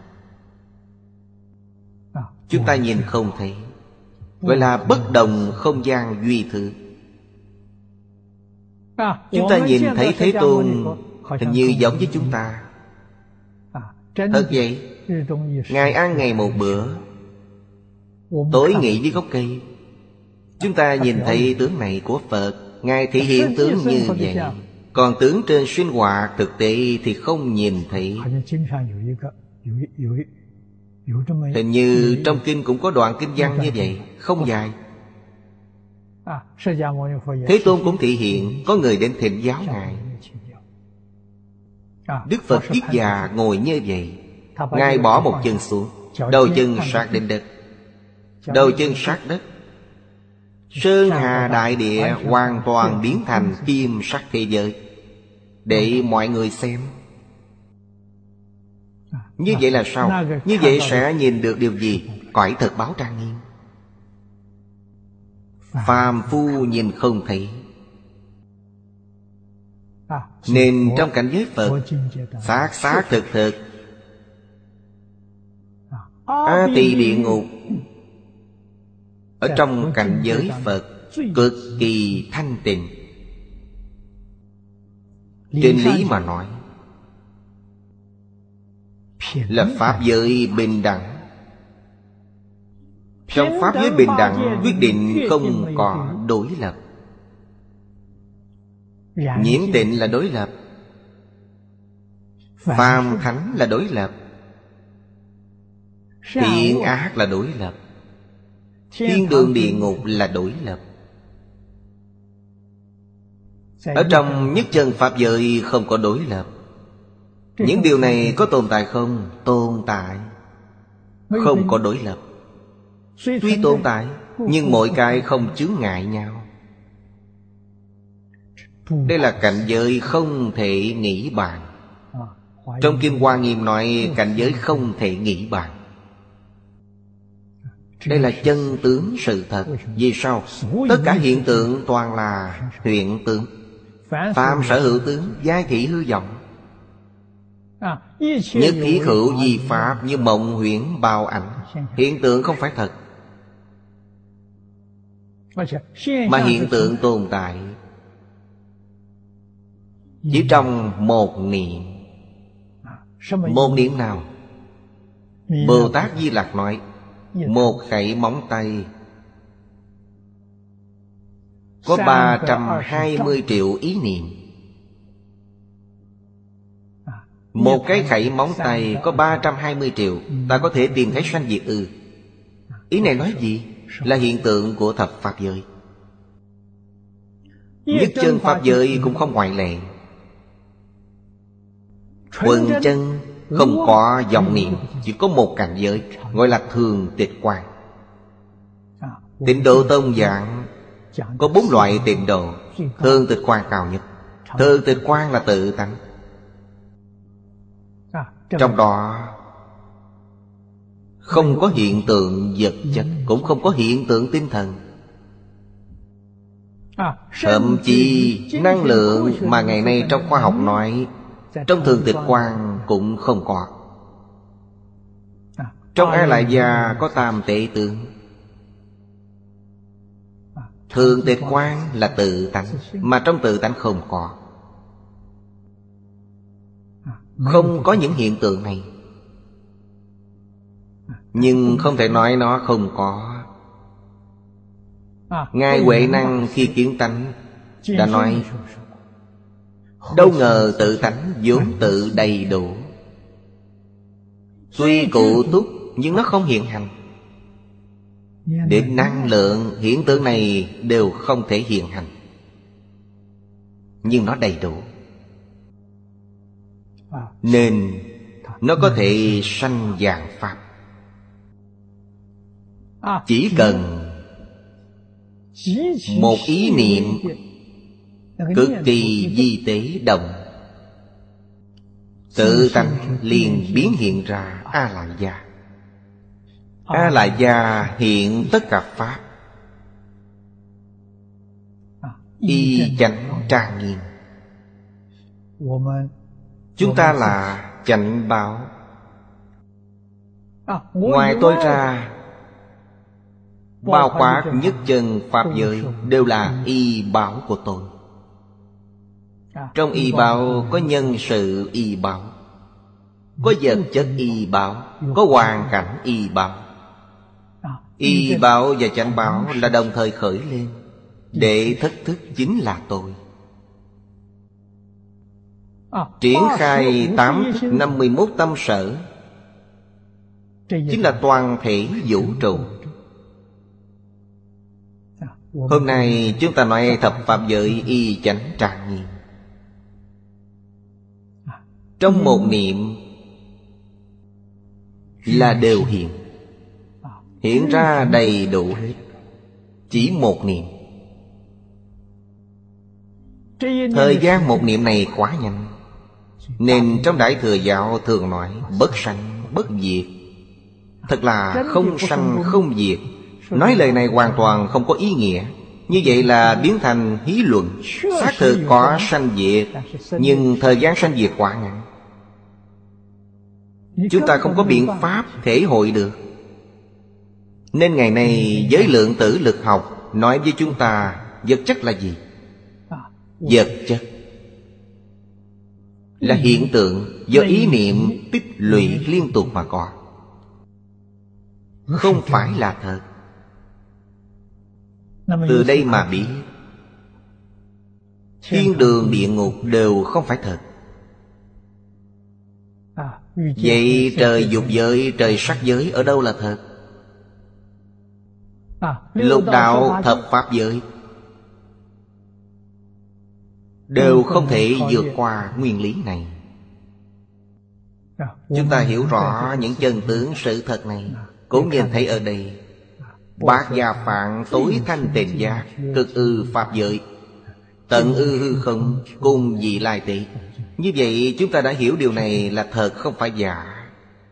chúng ta nhìn không thấy, gọi là bất đồng không gian duy thứ. Chúng ta nhìn thấy Thế Tôn hình như giống với chúng ta. Thật vậy, Ngài ăn ngày một bữa, tối nghỉ dưới gốc cây. Chúng ta nhìn thấy tướng này của Phật, Ngài thể hiện tướng như vậy. Còn tướng trên sinh hoạt thực tế thì không nhìn thấy. Hình như trong kinh cũng có đoạn kinh văn như vậy, không dài. Thế Tôn cũng thể hiện có người đến thỉnh giáo Ngài. Đức Phật kiết già ngồi như vậy. Ngài bỏ một chân xuống, đầu chân sát đến đất. Đầu chân sát đất, sơn hà đại địa hoàn toàn biến thành kim sắc thế giới, để mọi người xem. Như vậy là sao? Như vậy sẽ nhìn được điều gì? Cõi thật báo trang nghiêm. Phàm phu nhìn không thấy. Nên trong cảnh giới Phật, xác xác thực thực, A Tỳ địa ngục ở trong cảnh giới Phật cực kỳ thanh tịnh. Trên lý mà nói là pháp giới bình đẳng. Trong pháp giới bình đẳng quyết định không có đối lập. Nhiễm tịnh là đối lập, phàm thánh là đối lập, thiện ác là đối lập, thiên đường địa ngục là đối lập. Ở trong nhất chân pháp giới không có đối lập. Những điều này có tồn tại không? Tồn tại. Không có đối lập. Tuy tồn tại, nhưng mỗi cái không chướng ngại nhau. Đây là cảnh giới không thể nghĩ bàn. Trong Kinh Hoa Nghiêm nói cảnh giới không thể nghĩ bàn. Đây là chân tướng sự thật. Vì sao? Tất cả hiện tượng toàn là hiện tượng. Phàm sở hữu tướng, giai thị hư vọng. Nhất thiết hữu di pháp, như mộng huyễn bào ảnh. Hiện tượng không phải thật, mà hiện tượng tồn tại chỉ trong một niệm. Một niệm nào? Bồ Tát Di Lặc nói, một khẩy móng tay có 320 triệu ý niệm. Một cái khẩy móng tay có 320 triệu. Ta có thể tìm thấy sanh diệt ư? Ý này nói gì? Là hiện tượng của thập pháp giới. Nhất chân pháp giới cũng không ngoại lệ. Thuần chân không có vọng niệm, chỉ có một cảnh giới, gọi là thường tịch quan. Tịnh độ tông giảng có 4 loại tịnh độ. Thường tịch quan cao nhất. Thường tịch quan là tự tánh. Trong đó không có hiện tượng vật chất, cũng không có hiện tượng tinh thần. Thậm chí năng lượng mà ngày nay trong khoa học nói, trong thường tịch quan cũng không có. Trong A Lại Gia có tam tệ tướng. Thường tịch quan là tự tánh, mà trong tự tánh không có. Không có những hiện tượng này. Nhưng không thể nói nó không có. Ngài Huệ Năng khi kiến tánh đã nói, đâu ngờ tự tánh vốn tự đầy đủ, tuy cụ túc nhưng nó không hiện hành. Đến năng lượng hiện tượng này đều không thể hiện hành, nhưng nó đầy đủ, nên nó có thể sanh vạn pháp. Chỉ cần một ý niệm cực kỳ vi tế động, tự tánh liền biến hiện ra A Lại Gia. A Lại Gia hiện tất cả pháp, y chánh trang nghiêm. Chúng ta là chánh báo. Ngoài tôi ra, bao quát nhất chân pháp giới đều là y báo của tôi. Trong y báo có nhân sự y báo. Có vật chất y báo, có hoàn cảnh y báo. Y báo và chánh báo là đồng thời khởi lên. Đệ thất thức chính là tôi. Triển khai 8 thức 51 tâm sở, chính là toàn thể vũ trụ. Hôm nay chúng ta nói thập pháp giới y chánh trang nghiêm. Trong một niệm là đều hiện. Hiện ra đầy đủ hết. Chỉ một niệm. Thời gian một niệm này quá nhanh, nên trong Đại Thừa Giáo thường nói bất sanh bất diệt. Thật là không sanh không diệt. Nói lời này hoàn toàn không có ý nghĩa. Như vậy là biến thành hí luận. Xác thực có sanh diệt, nhưng thời gian sanh diệt quá ngắn. Chúng ta không có biện pháp thể hội được. Nên ngày nay giới lượng tử lực học nói với chúng ta vật chất là gì? Vật chất là hiện tượng do ý niệm tích lũy liên tục mà có, không phải là thật. Từ đây mà biết thiên đường địa ngục đều không phải thật. Vậy trời dục giới, trời sắc giới ở đâu là thật? Lục đạo thập pháp giới đều không thể vượt qua nguyên lý này. Chúng ta hiểu rõ những chân tướng sự thật này, cũng nhìn thấy ở đây. Bát gia phạn tối thanh tịnh giác, cực ư pháp giới, tận ư hư không, cùng vị lai tị. Như vậy chúng ta đã hiểu điều này là thật, không phải giả.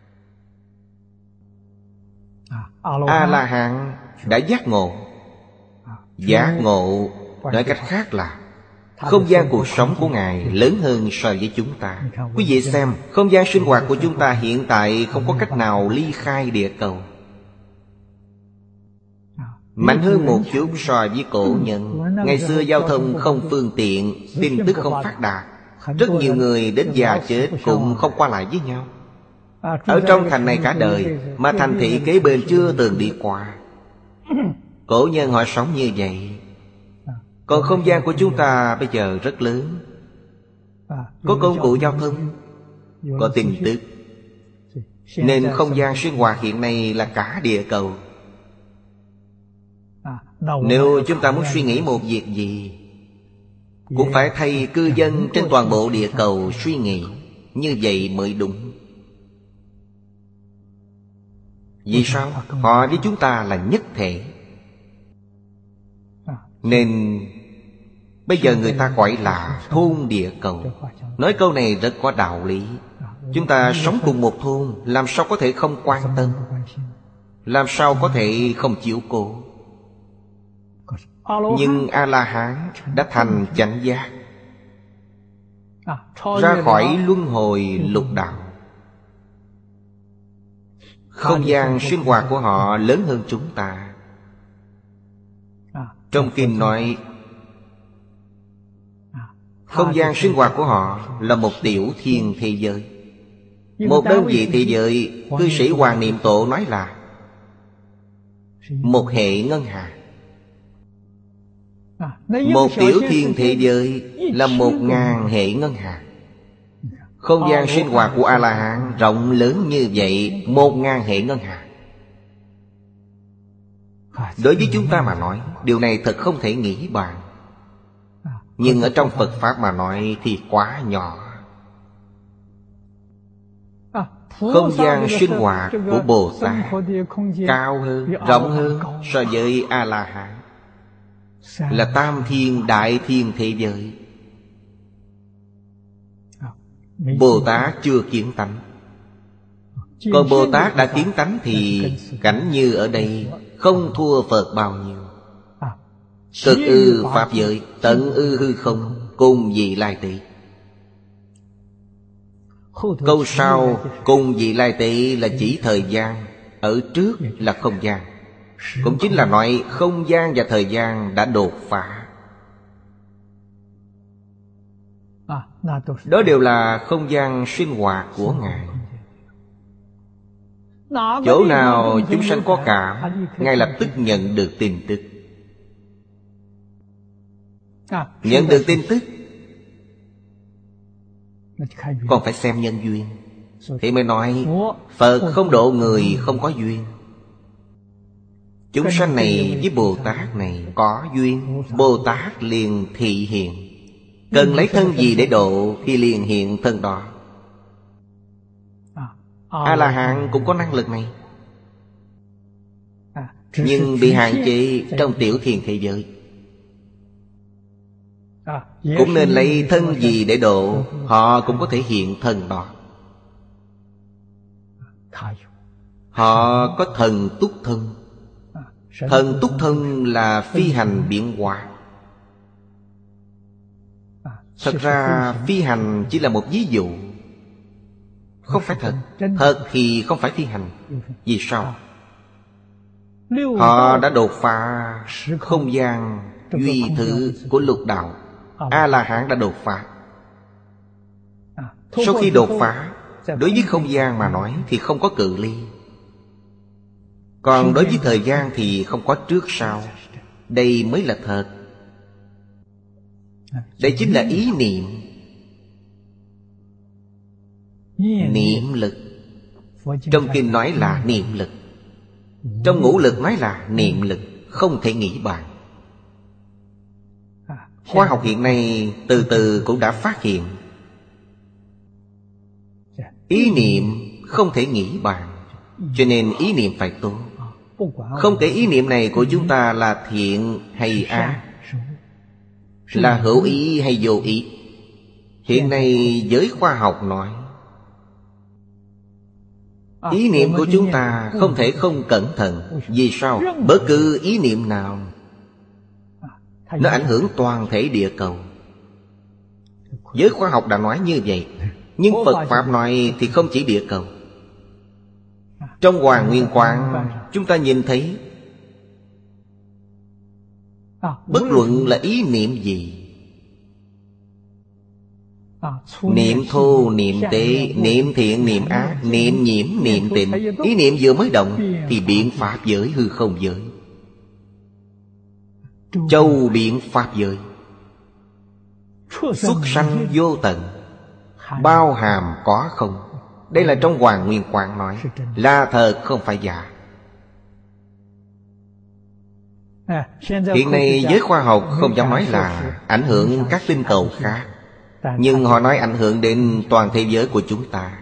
A-la-hán đã giác ngộ. Giác ngộ nói cách khác là không gian cuộc sống của Ngài lớn hơn so với chúng ta. Quý vị xem, không gian sinh hoạt của chúng ta hiện tại không có cách nào ly khai địa cầu. Mạnh hơn một chút so với cổ nhân. Ngày xưa giao thông không phương tiện, tin tức không phát đạt, rất nhiều người đến già chết cũng không qua lại với nhau. Ở trong thành này cả đời, mà thành thị kế bên chưa từng đi qua. Cổ nhân họ sống như vậy. Còn không gian của chúng ta bây giờ rất lớn, có công cụ giao thông, có tin tức, nên không gian sinh hoạt hiện nay là cả địa cầu. Nếu chúng ta muốn suy nghĩ một việc gì, cũng phải thay cư dân trên toàn bộ địa cầu suy nghĩ. Như vậy mới đúng. Vì sao? Họ với chúng ta là nhất thể. Nên bây giờ người ta gọi là thôn địa cầu. Nói câu này rất có đạo lý. Chúng ta sống cùng một thôn, làm sao có thể không quan tâm, làm sao có thể không chiếu cố. Nhưng A-la-hán đã thành chánh giác, ra khỏi luân hồi lục đạo. Không gian sinh hoạt của họ lớn hơn chúng ta. Trong kinh nói không gian sinh hoạt của họ là một tiểu thiên thế giới. Một đơn vị thế giới, cư sĩ Hoàng Niệm Tổ nói là một hệ ngân hà. Một tiểu thiên thế giới là 1000 hệ ngân hà. Không gian sinh hoạt của A-la-hán rộng lớn như vậy, 1000 hệ ngân hà. Đối với chúng ta mà nói, điều này thật không thể nghĩ bàn. Nhưng ở trong Phật Pháp mà nói thì quá nhỏ. Không gian sinh hoạt của Bồ Tát cao hơn, rộng hơn so với A-la-hán, là tam thiên đại thiên thế giới. Bồ Tát chưa kiến tánh. Còn Bồ Tát đã kiến tánh thì cảnh như ở đây không thua Phật bao nhiêu. Cực ư pháp giới, tận ư hư không, cùng vị lai tị. Câu sau cùng vị lai tị là chỉ thời gian, ở trước là không gian. Cũng chính là nói không gian và thời gian đã đột phá. Đó đều là không gian sinh hoạt của Ngài. Chỗ nào chúng sanh có cảm, ngay lập tức nhận được tin tức. Nhận được tin tức, còn phải xem nhân duyên. Thì mới nói Phật không độ người không có duyên. Chúng sanh này với Bồ Tát này có duyên, Bồ Tát liền thị hiện. Cần lấy thân gì để độ thì liền hiện thân đó. A-la-hán cũng có năng lực này, nhưng bị hạn chế trong tiểu thiền thế giới. Cũng nên lấy thân gì để độ, họ cũng có thể hiện thân đó. Họ có thần túc thân. Thần túc thân là phi hành biến hóa. Thật ra phi hành chỉ là một ví dụ, không phải thật. Thật thì không phải phi hành. Vì sao? Họ đã đột phá không gian duy thử của lục đạo. A-la-hán đã đột phá. Sau khi đột phá, đối với không gian mà nói thì không có cự ly. Còn đối với thời gian thì không có trước sau. Đây mới là thật. Đây chính là ý niệm. Niệm lực. Trong kinh nói là niệm lực. Trong ngũ lực nói là niệm lực. Không thể nghĩ bàn. Khoa học hiện nay từ từ cũng đã phát hiện ý niệm không thể nghĩ bàn. Cho nên ý niệm phải tốt. Không kể ý niệm này của chúng ta là thiện hay ác, là hữu ý hay vô ý. Hiện nay giới khoa học nói ý niệm của chúng ta không thể không cẩn thận. Vì sao? Bất cứ ý niệm nào nó ảnh hưởng toàn thể địa cầu. Giới khoa học đã nói như vậy. Nhưng Phật Pháp nói thì không chỉ địa cầu. Trong Hoàng Nguyên Quán chúng ta nhìn thấy bất luận là ý niệm gì, niệm thô, niệm tế, niệm thiện, niệm ác, niệm nhiễm, niệm tịnh, ý niệm vừa mới động thì biện pháp giới, hư không giới, châu biện pháp giới, xuất sanh vô tận, bao hàm có không. Đây là trong Hoàng Nguyên Quán nói, là thật không phải giả. Hiện nay giới khoa học không dám nói là ảnh hưởng các tinh cầu khác, nhưng họ nói ảnh hưởng đến toàn thế giới của chúng ta.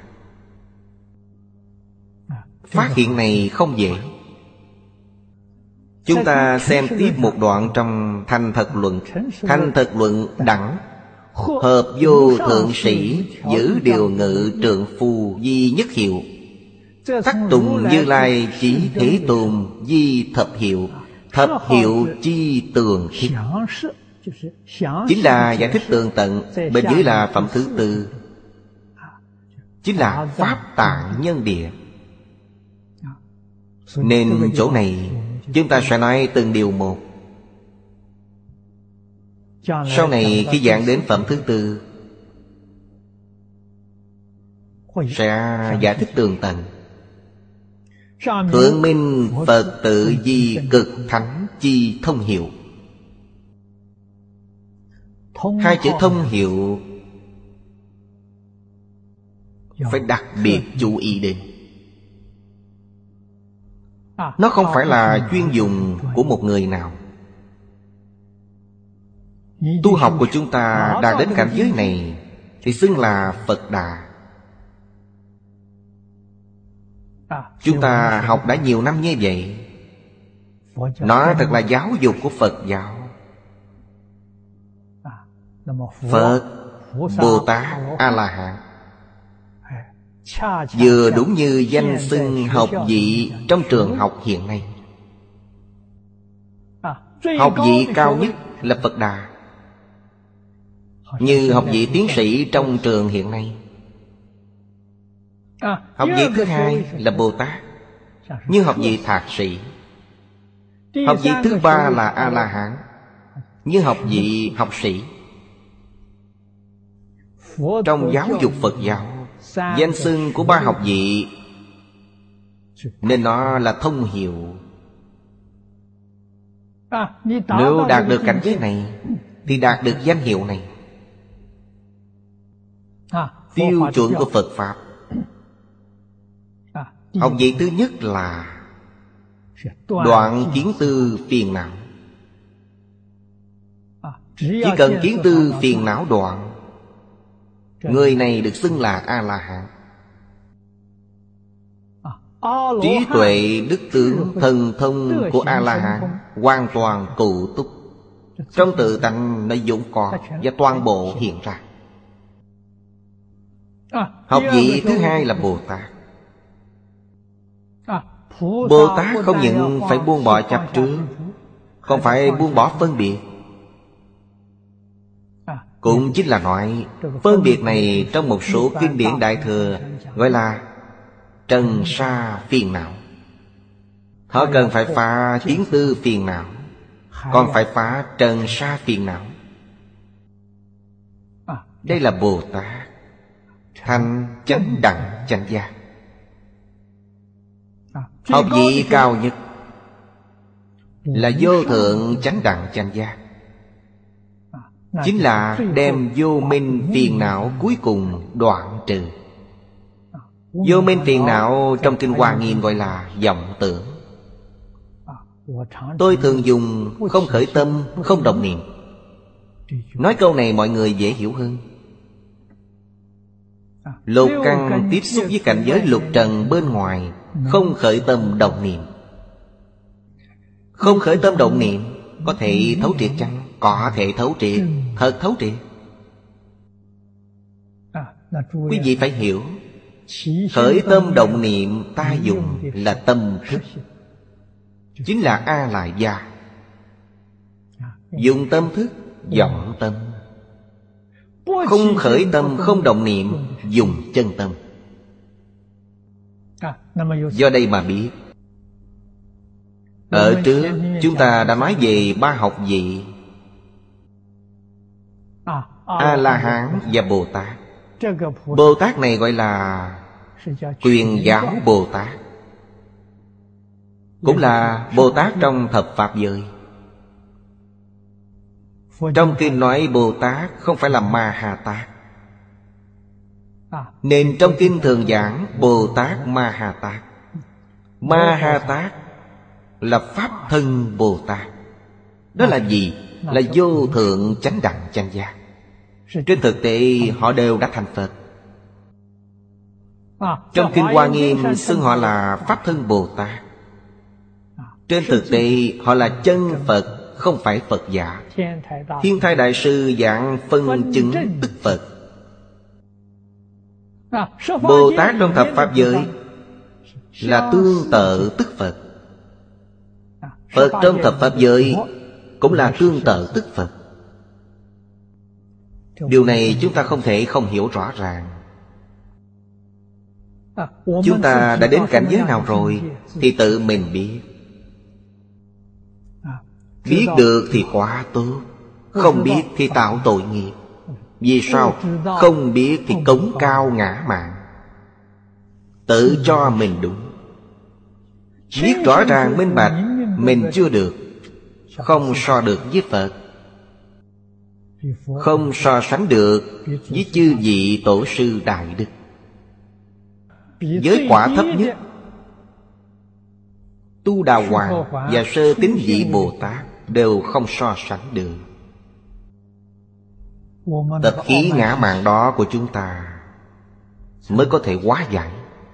Phát hiện này không dễ. Chúng ta xem tiếp một đoạn trong Thành Thật Luận. Thành Thật Luận đẳng: hợp vô thượng sĩ, giữ điều ngự trượng phu di nhất hiệu. Thắc tùng Như Lai chí Thế Tôn di thập hiệu. Thập hiệu chi tường thích. Chính là giải thích tường tận. Bên dưới là phẩm thứ tư, chính là Pháp Tạng Nhân Địa. Nên chỗ này chúng ta sẽ nói từng điều một. Sau này khi giảng đến phẩm thứ tư sẽ giải thích tường tận. Thượng minh Phật tự di cực thánh chi thông hiệu. Hai chữ thông hiệu phải đặc biệt chú ý đến. Nó không phải là chuyên dùng của một người nào. Tu học của chúng ta đạt đến cảnh giới này thì xưng là Phật Đà. Chúng ta học đã nhiều năm như vậy. Nó thật là giáo dục của Phật giáo. Phật, Bồ Tát, A-la-hán vừa đúng như danh xưng học vị trong trường học hiện nay. Học vị cao nhất là Phật Đà, như học vị tiến sĩ trong trường hiện nay. Học vị thứ hai là Bồ Tát, như học vị thạc sĩ. Học vị thứ ba là A-la-hán, như học vị học sĩ. Trong giáo dục Phật giáo, danh xưng của ba học vị nên nó là thông hiệu. Nếu đạt được cảnh giới này thì đạt được danh hiệu này. Tiêu chuẩn của Phật Pháp. Học vị thứ nhất là đoạn kiến tư phiền não. Chỉ cần kiến tư phiền não đoạn, người này được xưng là A-la-hán. Trí tuệ, đức tướng, thần thông của A-la-hán hoàn toàn cụ túc, trong tự tánh nơi vốn có và toàn bộ hiện ra. Học vị thứ hai là Bồ Tát. Bồ Tát không những phải buông bỏ chấp trước, còn phải buông bỏ phân biệt. Cũng chính là nói phân biệt này trong một số kinh điển Đại Thừa gọi là trần sa phiền não. Họ cần phải phá kiến tư phiền não, còn phải phá trần sa phiền não. Đây là Bồ Tát thành chánh đẳng chánh giác. Học vị cao nhất là vô thượng chánh đẳng chánh giác, chính là đem vô minh phiền não cuối cùng đoạn trừ. Vô minh phiền não trong Kinh Hoa Nghiêm gọi là vọng tưởng. Tôi thường dùng không khởi tâm, không động niệm. Nói câu này mọi người dễ hiểu hơn. Lục căn tiếp xúc với cảnh giới lục trần bên ngoài, không khởi tâm động niệm. Không khởi tâm động niệm có thể thấu triệt chăng? Có thể thấu triệt, thật thấu triệt. Quý vị phải hiểu, khởi tâm động niệm ta dùng là tâm thức, chính là A-la-gia. Dùng tâm thức, vọng tâm. Không khởi tâm, không động niệm, dùng chân tâm. Do đây mà biết, ở trước chúng ta đã nói về ba học vị A-la-hán và Bồ Tát. Bồ Tát này gọi là Quyền Giáo Bồ Tát, cũng là Bồ Tát trong thập Pháp giới. Trong kinh nói Bồ Tát không phải là Ma-ha-tát, nên trong kinh thường giảng Bồ Tát Ma-ha-tát. Ma-ha-tát là Pháp thân Bồ Tát. Đó là gì? Là vô thượng chánh đẳng chánh giác. Trên thực tế họ đều đã thành Phật. Trong Kinh Hoa Nghiêm xưng họ là Pháp thân Bồ Tát. Trên thực tế họ là chân Phật, không phải Phật giả. Thiên Thai Đại Sư giảng phân chứng tức Phật. Bồ Tát trong thập Pháp giới là tương tự tức Phật. Phật trong thập Pháp giới cũng là tương tự tức Phật. Điều này chúng ta không thể không hiểu rõ ràng. Chúng ta đã đến cảnh giới nào rồi thì tự mình biết. Biết được thì quá tốt, không biết thì tạo tội nghiệp. Vì sao? Không biết thì cống cao ngã mạn, tự cho mình đúng. Biết rõ ràng minh bạch mình chưa được, không so được với Phật, không so sánh được với chư vị tổ sư đại đức. Giới quả thấp nhất Tu Đà Hoàng và Sơ Tín Vị Bồ Tát đều không so sánh được. Tập khí ngã mạn đó của chúng ta mới có thể hóa giải.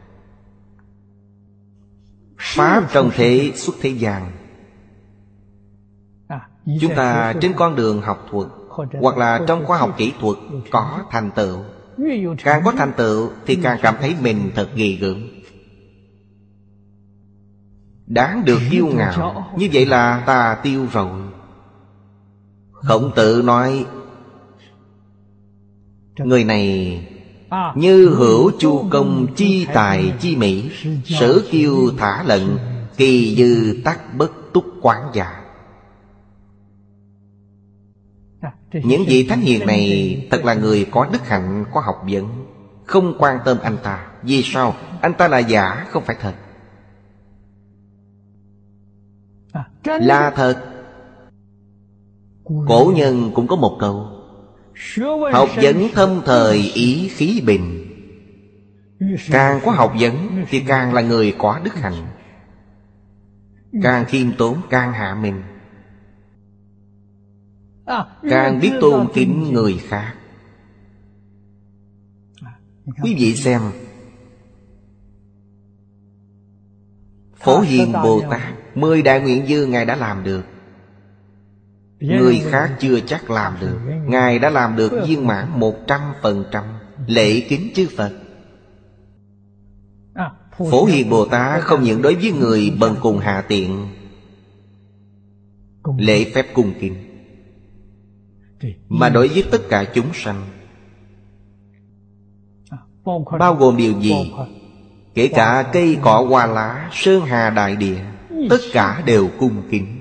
Pháp trong thế xuất thế gian, chúng ta trên con đường học thuật hoặc là trong khoa học kỹ thuật có thành tựu. Càng có thành tựu thì càng cảm thấy mình thật ghê gớm, đáng được kiêu ngạo. Như vậy là ta tiêu rồi. Khổng Tử nói người này như hữu chu công chi tài chi mỹ, sở kiêu thả lận, kỳ dư tắc bất túc quán giả. Những vị thánh hiền này thật là người có đức hạnh, có học vấn. Không quan tâm anh ta. Vì sao? Anh ta là giả, không phải thật. Là thật. Cổ nhân cũng có một câu: học vấn thâm thời ý khí bình. Càng có học vấn thì càng là người có đức hạnh, càng khiêm tốn, càng hạ mình, càng biết tôn kính người khác. Quý vị xem, Phổ Hiền Bồ Tát 10 đại nguyện dương Ngài đã làm được. Người khác chưa chắc làm được. Ngài đã làm được viên mãn 100%. Lễ kính chư Phật. Phổ Hiền Bồ Tát không những đối với người bần cùng hạ tiện lễ phép cung kính, mà đối với tất cả chúng sanh, bao gồm điều gì? Kể cả cây cỏ hoa lá, sơn hà đại địa, tất cả đều cung kính.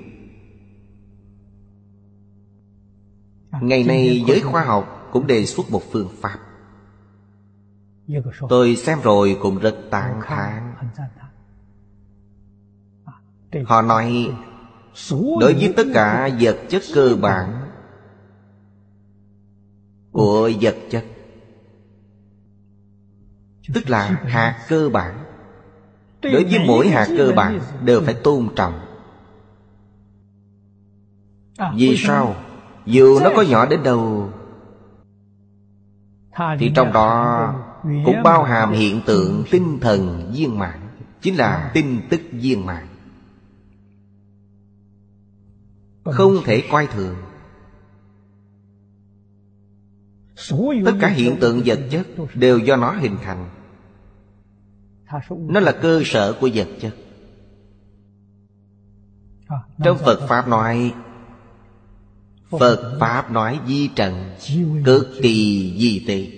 Ngày nay giới khoa học cũng đề xuất một phương pháp. Tôi xem rồi cũng rất tán thán. Họ nói đối với tất cả vật chất cơ bản của vật chất, tức là hạt cơ bản, đối với mỗi hạt cơ bản đều phải tôn trọng. Vì sao? Dù nó có nhỏ đến đâu thì trong đó cũng bao hàm hiện tượng tinh thần viên mãn, chính là tinh tức viên mãn, không thể coi thường. Tất cả hiện tượng vật chất đều do nó hình thành. Nó là cơ sở của vật chất. Trong Phật Pháp nói, Phật Pháp nói di trần, cực kỳ di tị.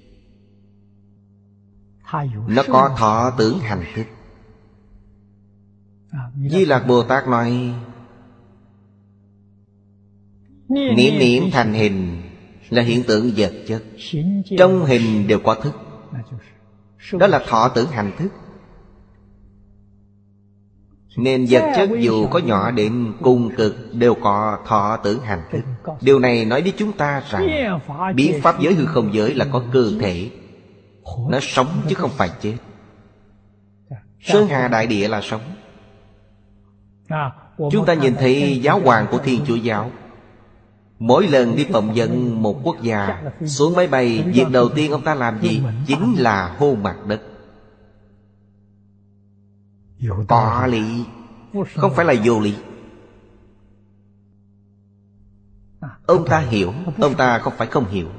Nó có thọ tưởng hành thức. Di Lạc Bồ Tát nói niệm niệm thành hình là hiện tượng vật chất. Trong hình đều có thức, đó là thọ tưởng hành thức. Nên vật chất dù có nhỏ đến cùng cực đều có thọ tưởng hành thức. Điều này nói với chúng ta rằng biến pháp giới hư không giới là có cơ thể, nó sống chứ không phải chết. Sơn hà đại địa là sống. Chúng ta nhìn thấy giáo hoàng của Thiên Chúa giáo, mỗi lần đi phỏng vấn một quốc gia, xuống máy bay, việc đầu tiên ông ta làm gì? Chính là hôn mặt đất. Có lý, không phải là vô lý. Ông ta hiểu, ông ta không phải không hiểu.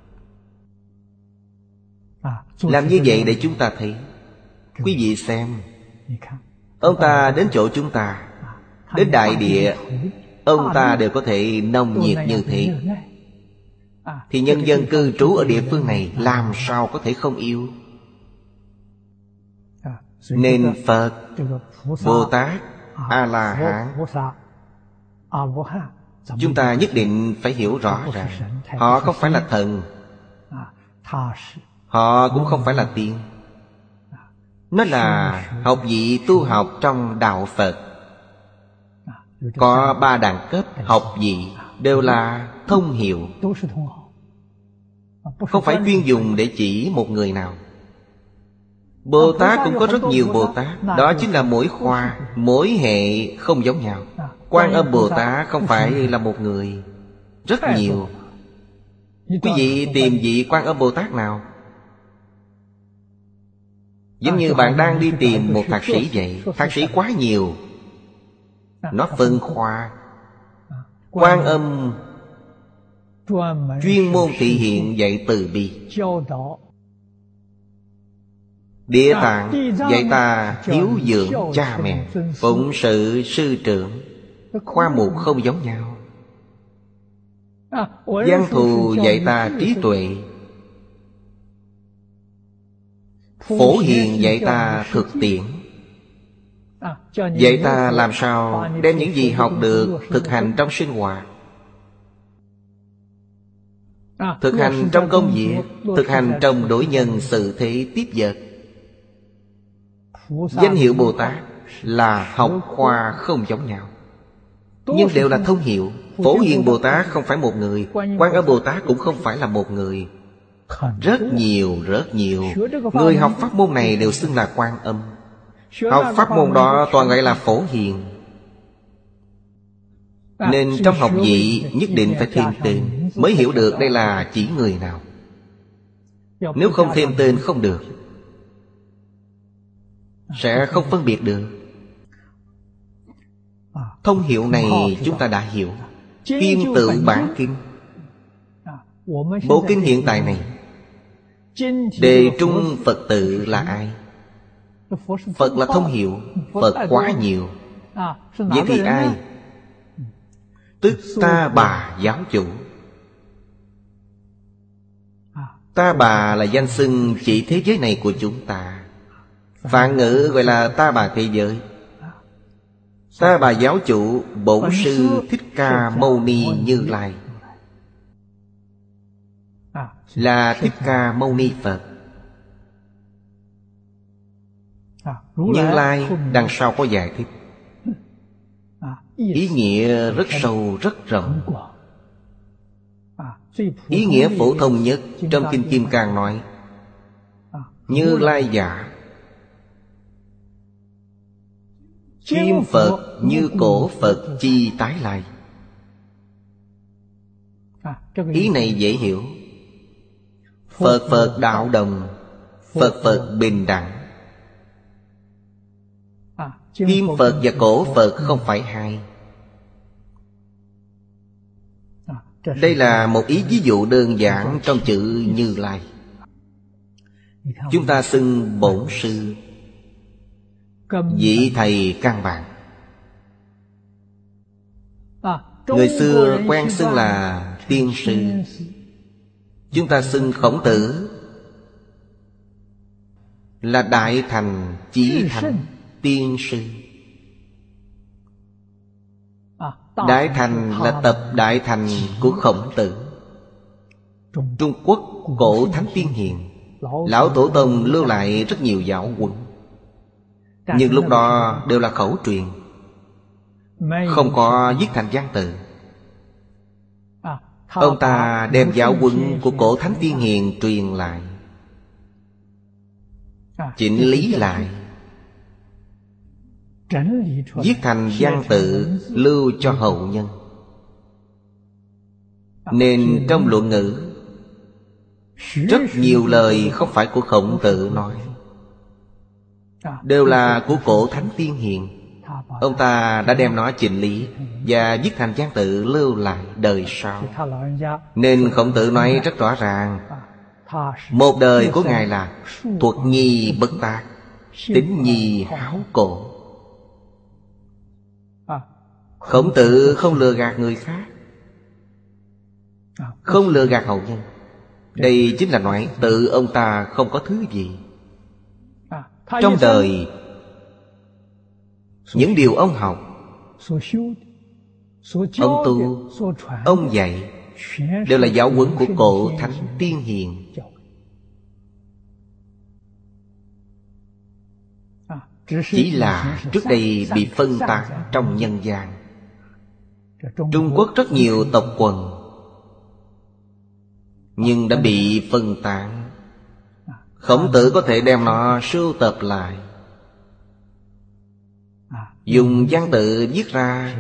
Làm như vậy để chúng ta thấy. Quý vị xem, ông ta đến chỗ chúng ta, đến đại địa, ông ta đều có thể nồng nhiệt như thế, thì nhân dân cư trú ở địa phương này làm sao có thể không yêu? Nên Phật, Bồ Tát, A-la-hán, chúng ta nhất định phải hiểu rõ rằng họ không phải là thần, họ cũng không phải là tiên. Nó là học vị tu học trong đạo Phật. Có 3 đẳng cấp học vị, đều là thông hiệu, không phải chuyên dùng để chỉ một người nào. Bồ Tát cũng có rất nhiều Bồ Tát, đó chính là mỗi khoa, mỗi hệ không giống nhau. Quan Âm Bồ Tát không phải là một người, rất nhiều. Quý vị tìm vị Quan Âm Bồ Tát nào? Giống như bạn đang đi tìm một thạc sĩ vậy. Thạc sĩ quá nhiều, nó phân khoa. Quan Âm chuyên môn thị hiện dạy từ bi. Địa Tạng dạy ta hiếu dưỡng cha mẹ, phụng sự sư trưởng. Khoa mục không giống nhau. Văn Thù dạy ta trí tuệ, Phổ Hiền dạy ta thực tiễn, dạy ta làm sao đem những gì học được thực hành trong sinh hoạt, thực hành trong công việc, thực hành trong đối nhân xử thế tiếp vật. Danh hiệu Bồ Tát là học khoa không giống nhau. nhưng đều là thông hiệu. Phổ Hiền Bồ Tát không phải một người, Quan Âm Bồ Tát cũng không phải là một người. Rất nhiều, rất nhiều người học pháp môn này đều xưng là Quan Âm. Học pháp môn đó toàn gọi là Phổ Hiền. Nên trong học vị nhất định phải thêm tên, mới hiểu được đây là chỉ người nào. Nếu không thêm tên không được, sẽ không phân biệt được. Thông hiệu này chúng ta đã hiểu. Kim tự bản kinh. Bộ kinh hiện tại này, đề trung Phật tự là ai? Phật là thông hiệu. Phật quá nhiều. Vậy thì ai? Tức Ta Bà giáo chủ. Ta Bà là danh xưng chỉ thế giới này của chúng ta. Phạn ngữ gọi là Ta Bà thế giới. Ta Bà giáo chủ Bổn Sư Thích Ca Mâu Ni Như Lai là Thích Ca Mâu Ni Phật. Như Lai đằng sau có giải thích. Ý nghĩa rất sâu, rất rộng. Ý nghĩa phổ thông nhất trong Kinh Kim Cang nói: Như Lai giả Kim Phật như cổ Phật chi tái lai. Ý này dễ hiểu. Phật Phật đạo đồng, Phật Phật bình đẳng. Kim Phật và cổ Phật không phải hai. Đây là một ý ví dụ đơn giản trong chữ Như Lai. Chúng ta xưng Bổn Sư, vị thầy căn bản. Người xưa quen xưng là tiên sư. Chúng ta xưng Khổng Tử là Đại Thành Chí Thành tiên sư. Đại Thành là tập Đại Thành của Khổng Tử. Trung Quốc cổ thánh tiên hiền, lão tổ tông lưu lại rất nhiều giáo huấn, nhưng lúc đó đều là khẩu truyền, không có viết thành văn tự. Ông ta đem giáo huấn của cổ thánh tiên hiền truyền lại, chỉnh lý lại, viết thành văn tự lưu cho hậu nhân. Nên trong luận ngữ rất nhiều lời không phải của Khổng Tử nói, đều là của cổ thánh tiên hiền. Ông ta đã đem nó chỉnh lý và viết thành văn tự lưu lại đời sau. Nên Khổng Tử nói rất rõ ràng, một đời của Ngài là thuật nhi bất tác, tín nhi háo cổ. Khổng Tử không lừa gạt người khác, không lừa gạt hậu nhân. Đây chính là nói tự ông ta không có thứ gì. Trong đời, những điều ông học, ông tu, ông dạy đều là giáo huấn của cổ thánh tiên hiền. Chỉ là trước đây bị phân tán trong nhân gian. Trung Quốc rất nhiều tộc quần, nhưng đã bị phân tán. Khổng Tử có thể đem nó sưu tập lại, dùng văn tự viết ra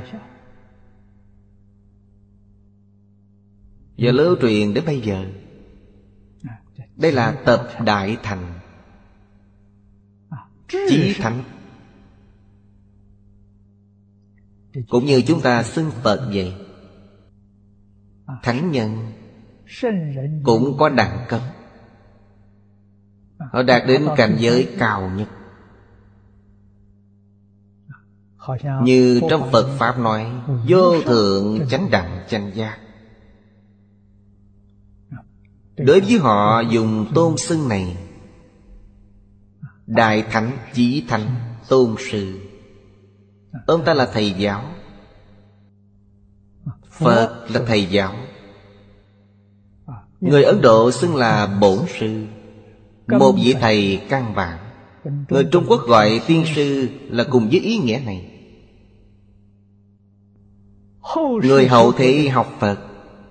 và lưu truyền đến bây giờ. Đây là tập Đại Thành Chí Thánh. Cũng như chúng ta xưng Phật vậy, thánh nhân cũng có đẳng cấp. Họ đạt đến cảnh giới cao nhất. Như trong Phật Pháp nói, vô thượng chánh đẳng chánh giác. Đối với họ dùng tôn xưng này, Đại Thánh Chí Thánh Tôn Sư. Ông ta là thầy giáo, Phật là thầy giáo. Người Ấn Độ xưng là Bổn Sư, một vị thầy căn bản. Người Trung Quốc gọi tiên sư là cùng với ý nghĩa này. Người hậu thế học Phật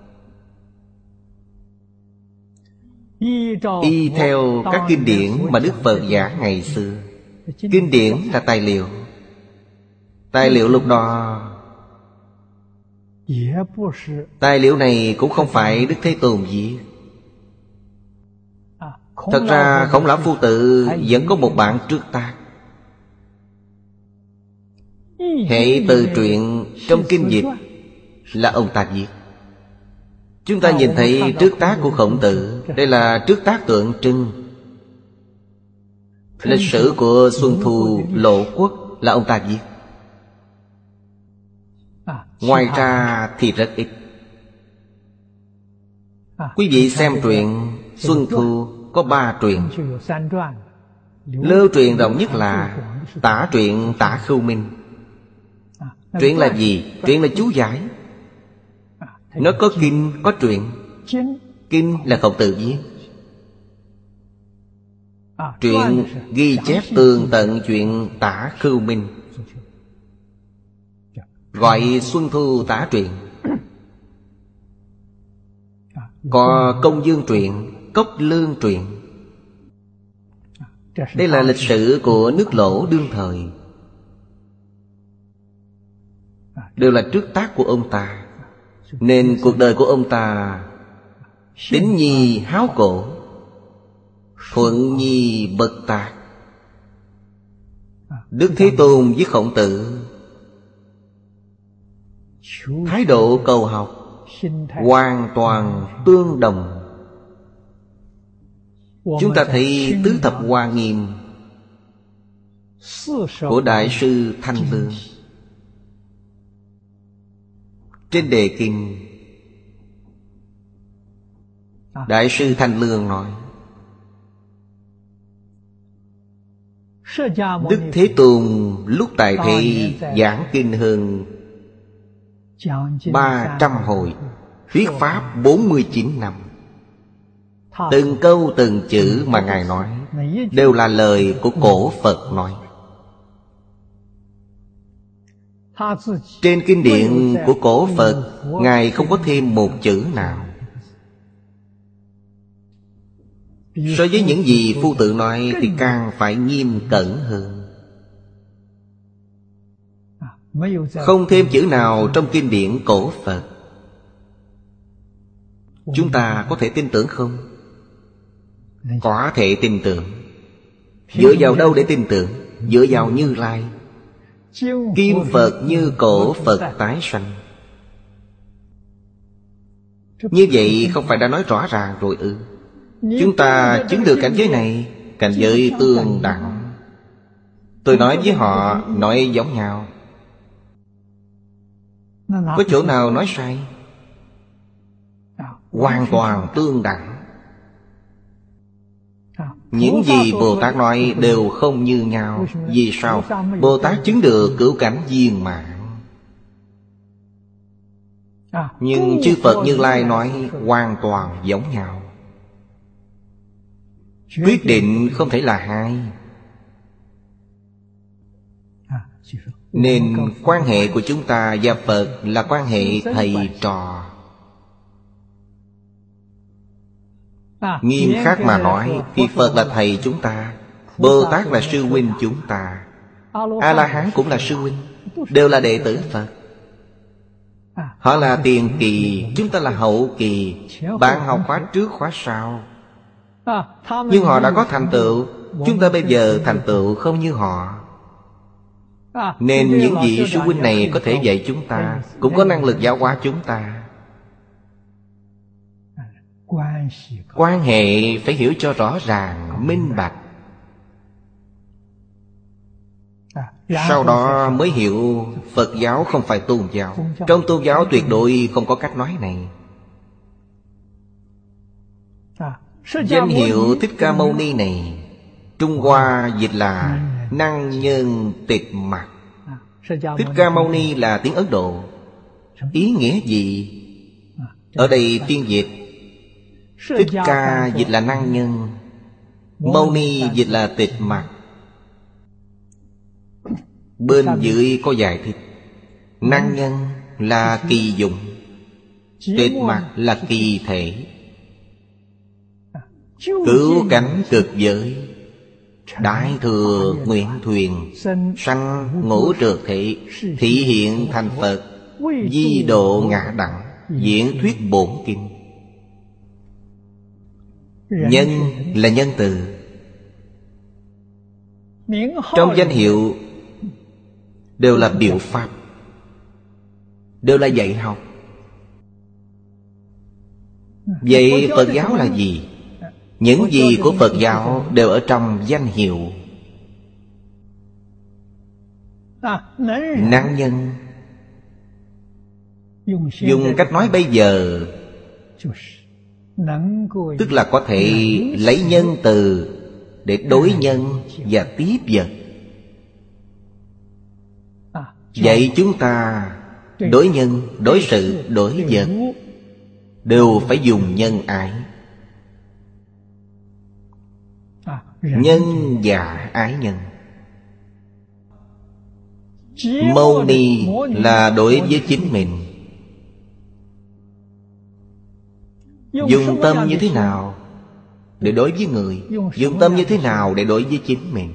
y theo các kinh điển mà Đức Phật giảng ngày xưa. Kinh điển là tài liệu. Tài liệu lúc đó, tài liệu này cũng không phải Đức Thế Tôn viết. Thật ra Khổng Lão Phu Tử vẫn có một bản trước tác. Hệ từ truyện trong kinh dịch là ông ta viết. Chúng ta nhìn thấy trước tác của Khổng Tử. Đây là trước tác tượng trưng. Lịch sử của Xuân Thu Lộ Quốc là ông ta viết. Ngoài ra thì rất ít. Quý vị xem truyện Xuân Thu có 3 truyện. Lưu truyện rộng nhất là Tả truyện Tả Khưu Minh. Truyện là gì? Truyện là chú giải. Nó có kinh, có truyện. Kinh là Khổng Tử viết. Truyện ghi chép tường tận chuyện Tả Khưu Minh, gọi Xuân Thu Tả truyện. Có Công Dương truyện, Cốc Lương truyện. Đây là lịch sử của nước Lỗ đương thời. Đều là trước tác của ông ta. Nên cuộc đời của ông ta Tín nhi háo cổ, thuận nhi bật tạc. Đức Thế Tôn với Khổng Tử thái độ cầu học hoàn toàn tương đồng. Chúng ta thấy Tứ Thập Hoa Nghiêm của Đại sư Thanh Lương. Trên đề kinh, Đại sư Thanh Lương nói Đức Thế Tôn lúc tại thế giảng kinh hơn 300 hồi, thuyết pháp 49 năm. Từng câu từng chữ mà Ngài nói đều là lời của cổ Phật nói. Trên kinh điển của cổ Phật, Ngài không có thêm một chữ nào. So với những gì Phu Tử nói thì càng phải nghiêm cẩn hơn. Không thêm chữ nào trong kinh điển cổ Phật. Chúng ta có thể tin tưởng không? Có thể tin tưởng. Dựa vào đâu để tin tưởng? Dựa vào Như Lai. Kim Phật như cổ Phật tái sanh. Như vậy không phải đã nói rõ ràng rồi ư? Chúng ta chứng được cảnh giới này, cảnh giới tương đẳng. Tôi nói với họ nói giống nhau. Có chỗ nào nói sai? Hoàn toàn tương đẳng. Những gì Bồ Tát nói đều không như nhau. Vì sao? Bồ Tát chứng được cửu cảnh viên mãn. Nhưng chư Phật Như Lai nói hoàn toàn giống nhau. Quyết định không thể là hai. Nên quan hệ của chúng ta và Phật là quan hệ thầy trò. Nghiêm khắc mà nói thì Phật là thầy chúng ta, Bồ Tát là sư huynh chúng ta, A-la-hán cũng là sư huynh, đều là đệ tử Phật. Họ là tiền kỳ, chúng ta là hậu kỳ. Bạn học khóa trước khóa sau, nhưng họ đã có thành tựu. Chúng ta bây giờ thành tựu không như họ. Nên những vị sư huynh này có thể dạy chúng ta, cũng có năng lực giáo hóa chúng ta. Quan hệ phải hiểu cho rõ ràng, minh bạch. Sau đó mới hiểu Phật giáo không phải tôn giáo. Trong tôn giáo tuyệt đối không có cách nói này. Danh hiệu Thích Ca Mâu Ni này Trung Hoa dịch là năng nhân tịch mặc. Thích Ca Mâu Ni là tiếng Ấn Độ. Ý nghĩa gì? Ở đây phiên dịch Thích Ca dịch là năng nhân, Mâu Ni dịch là tịch mặc. Bên dưới có giải thích. Năng nhân là kỳ dụng, tuyệt mặc là kỳ thể. Cứu cánh cực giới, đại thừa nguyện thuyền, sanh ngũ trược thể, thị hiện thành Phật, di độ ngã đẳng, diễn thuyết bổn kinh. Nhân là nhân từ. Trong danh hiệu đều là biểu pháp, đều là dạy học. Vậy Phật giáo là gì? Những gì của Phật giáo đều ở trong danh hiệu. Năng nhân, dùng cách nói bây giờ, tức là có thể lấy nhân từ để đối nhân và tiếp vật. Vậy chúng ta đối nhân, đối sự, đối vật đều phải dùng nhân ái. Nhân và ái nhân. Mâu ni là đối với chính mình. Dùng tâm như thế nào để đối với người, dùng tâm như thế nào để đối với chính mình.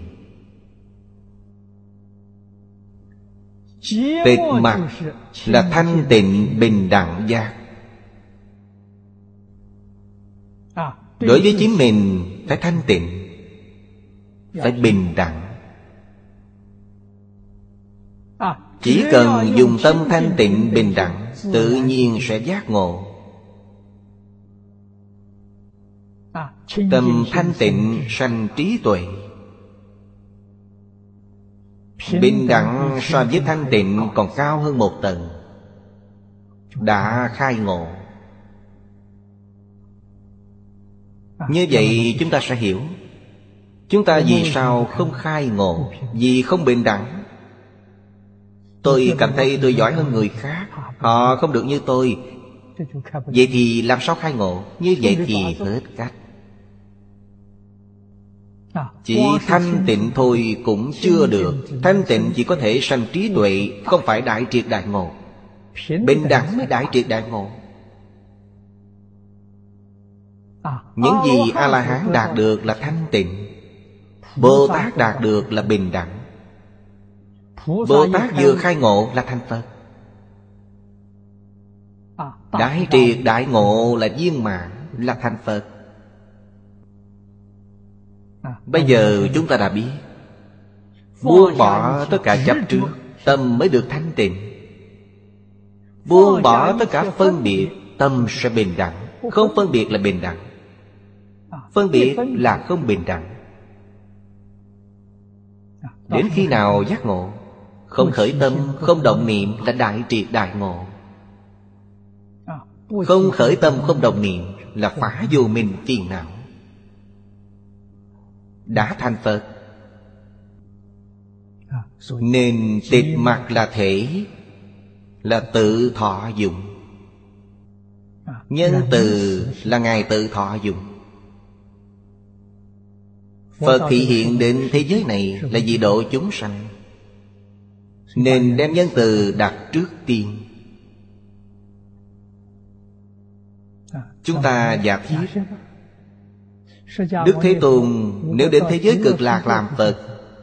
Tịch mặc là thanh tịnh bình đẳng giác. Đối với chính mình phải thanh tịnh, phải bình đẳng. Chỉ cần dùng tâm thanh tịnh bình đẳng, tự nhiên sẽ giác ngộ. Tâm thanh tịnh sanh trí tuệ. Bình đẳng so với thanh tịnh còn cao hơn một tầng, đã khai ngộ. Như vậy chúng ta sẽ hiểu chúng ta vì sao không khai ngộ, vì không bình đẳng. Tôi cảm thấy tôi giỏi hơn người khác, họ không được như tôi. Vậy thì làm sao khai ngộ? Như vậy thì hết cách. Chỉ thanh tịnh thôi cũng chưa được. Thanh tịnh chỉ có thể sanh trí tuệ, không phải đại triệt đại ngộ. Bình đẳng mới đại triệt đại ngộ. Những gì A-la-hán đạt được là thanh tịnh, Bồ Tát đạt được là bình đẳng. Bồ Tát vừa khai ngộ là thành Phật. Đại triệt đại ngộ là viên mãn, là thành Phật. Bây giờ chúng ta đã biết, buông bỏ tất cả chấp trước, tâm mới được thanh tịnh. Buông bỏ tất cả phân biệt, tâm sẽ bình đẳng. Không phân biệt là bình đẳng, phân biệt là không bình đẳng. Đến khi nào giác ngộ? Không khởi tâm, không động niệm là đại triệt đại ngộ. Không khởi tâm, không động niệm là phá vô minh phiền não, đã thành Phật. Nên tịch mặc là thể, là tự thọ dụng. Nhân từ là Ngài tự thọ dụng. Phật thị hiện đến thế giới này là vì độ chúng sanh, nên đem nhân từ đặt trước tiên. Chúng ta giả thiết Đức Thế Tôn nếu đến thế giới cực lạc làm Phật,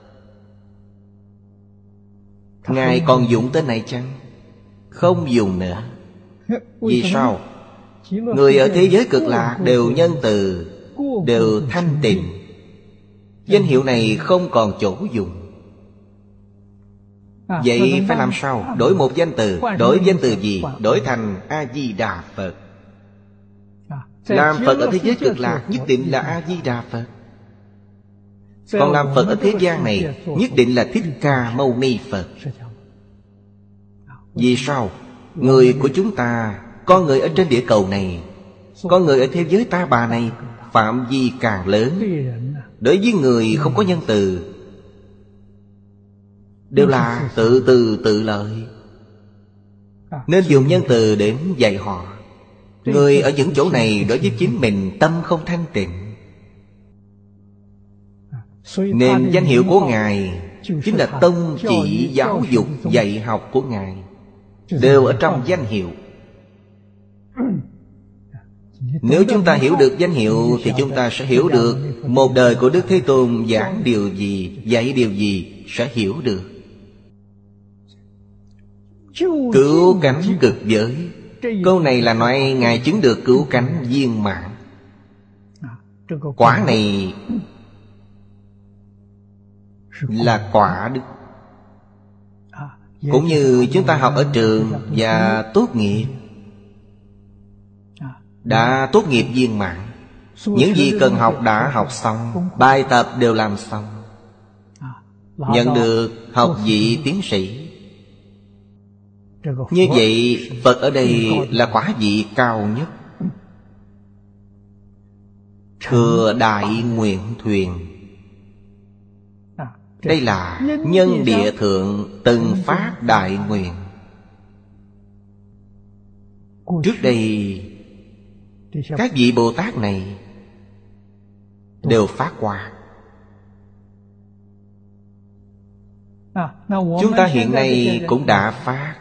Ngài còn dùng tên này chăng? Không dùng nữa. Vì sao? Người ở thế giới cực lạc đều nhân từ, đều thanh tịnh. Danh hiệu này không còn chỗ dùng. Vậy phải làm sao? Đổi một danh từ. Đổi danh từ gì? Đổi thành A-di-đà Phật. Làm Phật ở thế giới cực lạc nhất định là A-di-đà Phật. Còn làm Phật ở thế gian này nhất định là Thích Ca Mâu Ni Phật. Vì sao? Người của chúng ta, con người ở trên địa cầu này, con người ở thế giới Ta Bà này, phạm vi càng lớn. Đối với người không có nhân từ, đều là tự từ tự lợi, nên dùng nhân từ đến dạy họ. Người ở những chỗ này đối với chính mình tâm không thanh tịnh, nên danh hiệu của Ngài chính là tông chỉ giáo dục dạy học của Ngài. đều ở trong danh hiệu. Nếu chúng ta hiểu được danh hiệu thì chúng ta sẽ hiểu được một đời của Đức Thế Tôn giảng điều gì, dạy điều gì, sẽ hiểu được. Cứu cánh cực giới, câu này là nói Ngài chứng được cứu cánh viên mãn. Quả này là quả đức. Cũng như chúng ta học ở trường và tốt nghiệp, đã tốt nghiệp viên mãn. Những gì cần học đã học xong, bài tập đều làm xong, nhận được học vị tiến sĩ. Như vậy Phật ở đây là quả vị cao nhất, thừa đại nguyện thuyền. Đây là nhân địa thượng từng phát đại nguyện. Trước đây các vị Bồ Tát này đều phát qua. Chúng ta hiện nay cũng đã phát.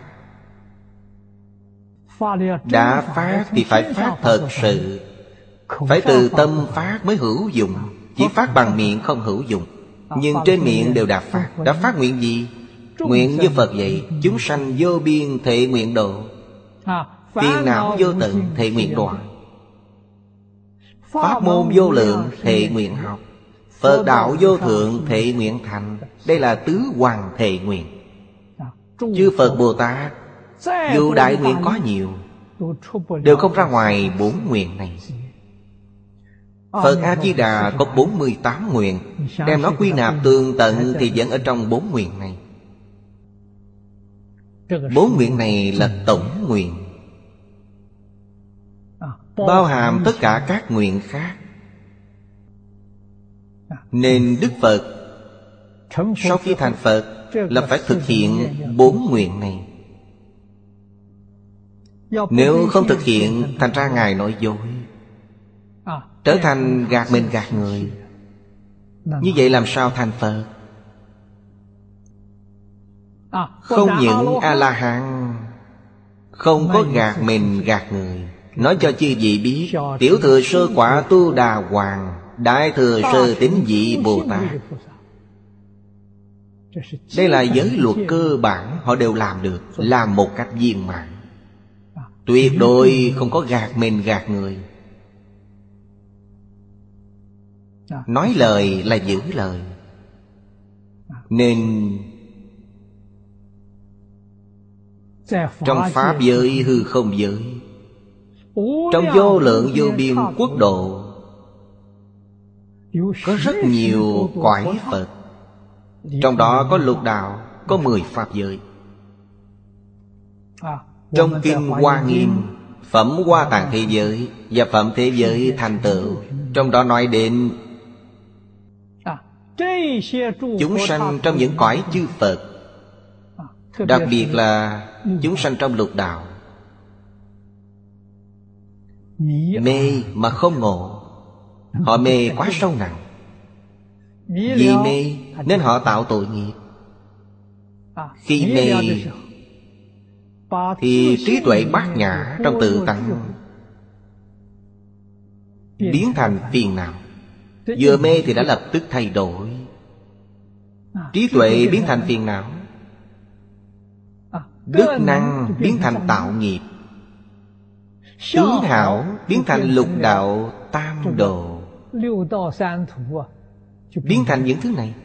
Đã phát thì phải phát thật sự, phải từ tâm phát mới hữu dụng. Chỉ phát bằng miệng không hữu dụng. Nhưng trên miệng đều đã phát. Đã phát nguyện gì? Nguyện như Phật vậy: chúng sanh vô biên thệ nguyện độ, phiền não vô tận thệ nguyện đoạn, pháp môn vô lượng thệ nguyện học, Phật đạo vô thượng thệ nguyện thành. Đây là tứ hoàng thệ nguyện. Chư Phật Bồ Tát dù đại nguyện có nhiều, đều không ra ngoài 4 nguyện này. Phật A-di-đà có 48 nguyện, đem nó quy nạp tường tận thì vẫn ở trong 4 nguyện này. 4 nguyện này là tổng nguyện, bao hàm tất cả các nguyện khác. Nên Đức Phật sau khi thành Phật là phải thực hiện 4 nguyện này. Nếu không thực hiện, thành ra Ngài nói dối, trở thành gạt mình gạt người. Như vậy làm sao thành Phật? Không những A-la-hán không có gạt mình gạt người. Nói cho chư vị biết, tiểu thừa sơ quả Tu Đà Hoàng, đại thừa sơ tín vị Bồ Tát, đây là giới luật cơ bản, họ đều làm được, làm một cách viên mãn. Tuyệt đối không có gạt mình gạt người. Nói lời là giữ lời. Nên trong Pháp giới hư không giới, trong vô lượng vô biên quốc độ, có rất nhiều cõi Phật. Trong đó có lục đạo, có 10 Pháp giới. Trong Kinh Hoa Nghiêm, Phẩm Hoa Tạng Thế Giới và Phẩm Thế Giới Thành Tựu, trong đó nói đến chúng sanh trong những cõi chư Phật, đặc biệt là chúng sanh trong lục đạo, mê mà không ngộ. Họ mê quá sâu nặng. Vì mê nên họ tạo tội nghiệp. Khi mê thì trí tuệ bát nhã trong tự tánh biến thành phiền não. Vừa mê thì đã lập tức thay đổi. Trí tuệ biến thành phiền não, đức năng biến thành tạo nghiệp, tướng hảo biến thành lục đạo tam đồ, biến thành những thứ này.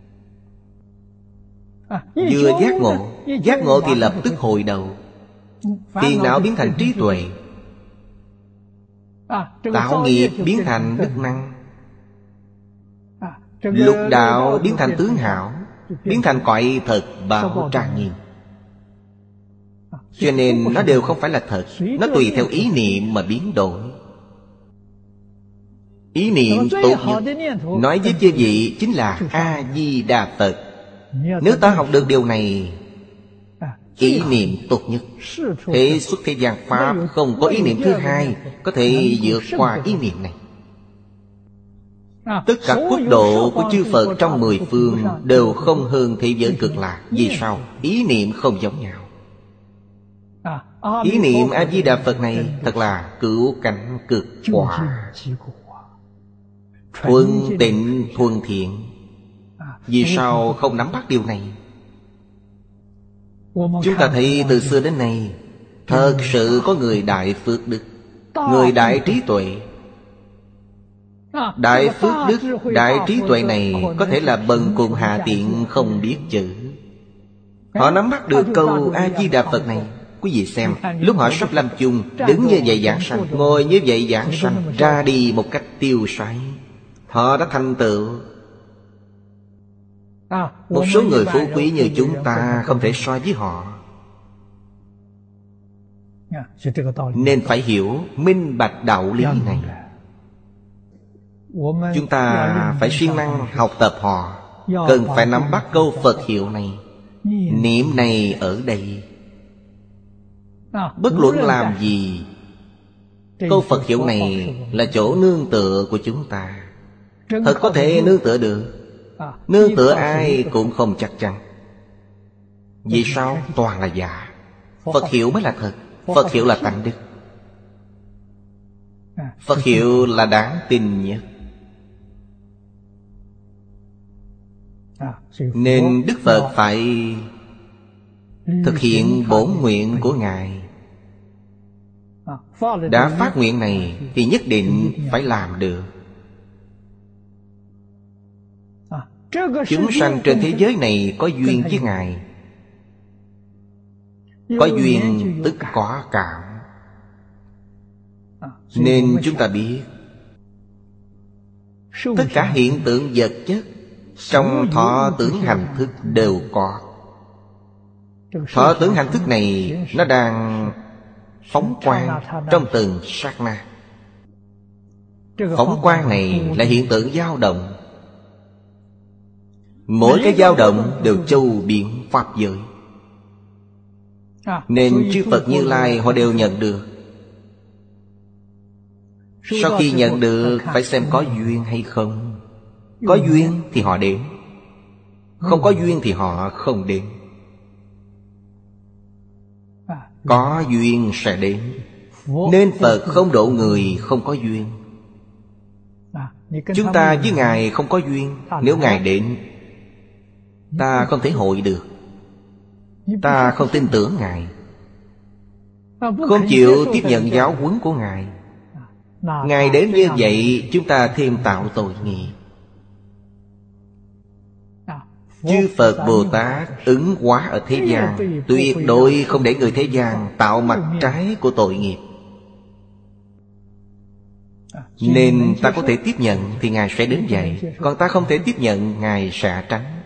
Vừa giác ngộ thì lập tức hồi đầu. Phiền não biến thành trí tuệ, tạo nghiệp biến thành đức năng, lục đạo biến thành tướng hảo, biến thành cõi thật bảo trang nghiêm. Cho nên nó đều không phải là thật. Nó tùy theo ý niệm mà biến đổi. Ý niệm tốt nhất nói với chư vị chính là A-di-đà Phật. Nếu ta học được điều này, ý niệm tốt nhất, thế xuất thế gian Pháp không có ý niệm thứ hai có thể vượt qua ý niệm này. Tất cả quốc độ của chư Phật trong 10 phương đều không hơn thế giới cực lạc. Vì sao? Ý niệm không giống nhau. Ý niệm A-di-đà Phật này thật là cứu cánh cực quả, thuần tịnh thuần thiện. Vì sao không nắm bắt điều này? Chúng ta thấy từ xưa đến nay thật sự có người đại phước đức, người đại trí tuệ. Đại phước đức, đại trí tuệ này có thể là bần cùng hạ tiện không biết chữ. Họ nắm bắt được câu A-di-đà Phật này. Quý vị xem, lúc họ sắp lâm chung, đứng như vậy giảng sanh, ngồi như vậy giảng sanh, ra đi một cách tiêu sái. Họ đã thành tựu. Một số người phú quý như chúng ta không thể so với họ. Nên phải hiểu minh bạch đạo lý này. Chúng ta phải siêng năng học tập họ. Cần phải nắm bắt câu Phật hiệu này. Niệm này ở đây. Bất luận làm gì, câu Phật hiệu này là chỗ nương tựa của chúng ta. Thật có thể nương tựa được. Nương tựa ai cũng không chắc chắn. Vì sao? Toàn là giả. Phật hiệu mới là thật. Phật hiệu là tánh đức. Phật hiệu là đáng tin nhất. Nên Đức Phật phải thực hiện bổn nguyện của Ngài. Đã phát nguyện này thì nhất định phải làm được. Chúng sanh trên thế giới này có duyên với Ngài. Có duyên tức có cảm. Nên chúng ta biết tất cả hiện tượng vật chất trong thọ tưởng hành thức đều có. Thọ tưởng hành thức này nó đang phóng quang trong từng sát na. Phóng quang này là hiện tượng dao động. Mỗi cái dao động đều châu biến pháp giới. Nên chư Phật Như Lai họ đều nhận được. Sau khi nhận được phải xem có duyên hay không. Có duyên thì họ đến, không có duyên thì họ không đến. Có duyên sẽ đến. Nên Phật không độ người không có duyên. Chúng ta với Ngài không có duyên. Nếu Ngài đến, ta không thể hội được. Ta không tin tưởng Ngài, không chịu tiếp nhận giáo huấn của Ngài. Ngài đến như vậy, chúng ta thêm tạo tội nghiệp. Chư Phật Bồ Tát ứng hóa ở thế gian, tuyệt đối không để người thế gian tạo mặt trái của tội nghiệp. Nên ta có thể tiếp nhận thì Ngài sẽ đến vậy. Còn ta không thể tiếp nhận, Ngài sẽ tránh.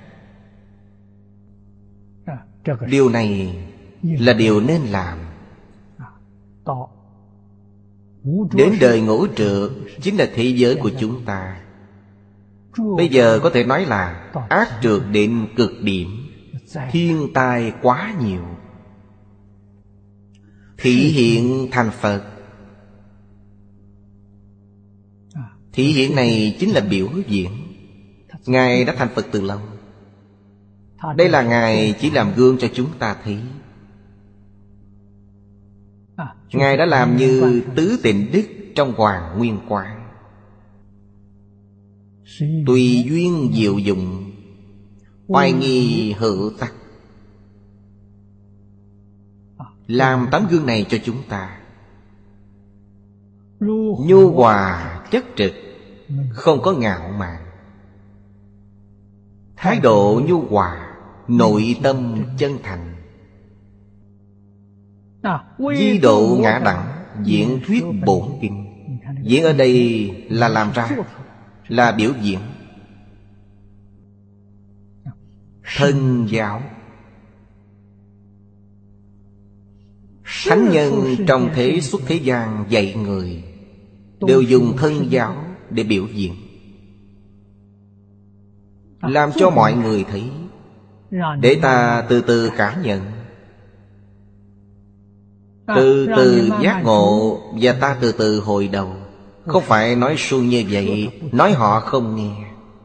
Điều này là điều nên làm. Đến đời ngũ trược chính là thế giới của chúng ta. Bây giờ có thể nói là ác trược đến cực điểm. Thiên tai quá nhiều. Thị hiện thành Phật. Thị hiện này chính là biểu diễn. Ngài đã thành Phật từ lâu. Đây là Ngài chỉ làm gương cho chúng ta thấy. Ngài đã làm như tứ tịnh đức trong Hoàng Nguyên Quán. Tùy duyên diệu dụng, oai nghi hữu tắc. Làm tấm gương này cho chúng ta. Nhu hòa chất trực, không có ngạo mạn. Thái độ nhu hòa, nội tâm chân thành. Di độ ngã đẳng, diễn thuyết bổn kinh. Diễn ở đây là làm ra, là biểu diễn. Thân giáo. Thánh nhân trong thế xuất thế gian dạy người đều dùng thân giáo để biểu diễn, làm cho mọi người thấy, để ta từ từ cảm nhận, từ từ giác ngộ, và ta từ từ hồi đầu. Không phải nói suông như vậy, nói họ không nghe.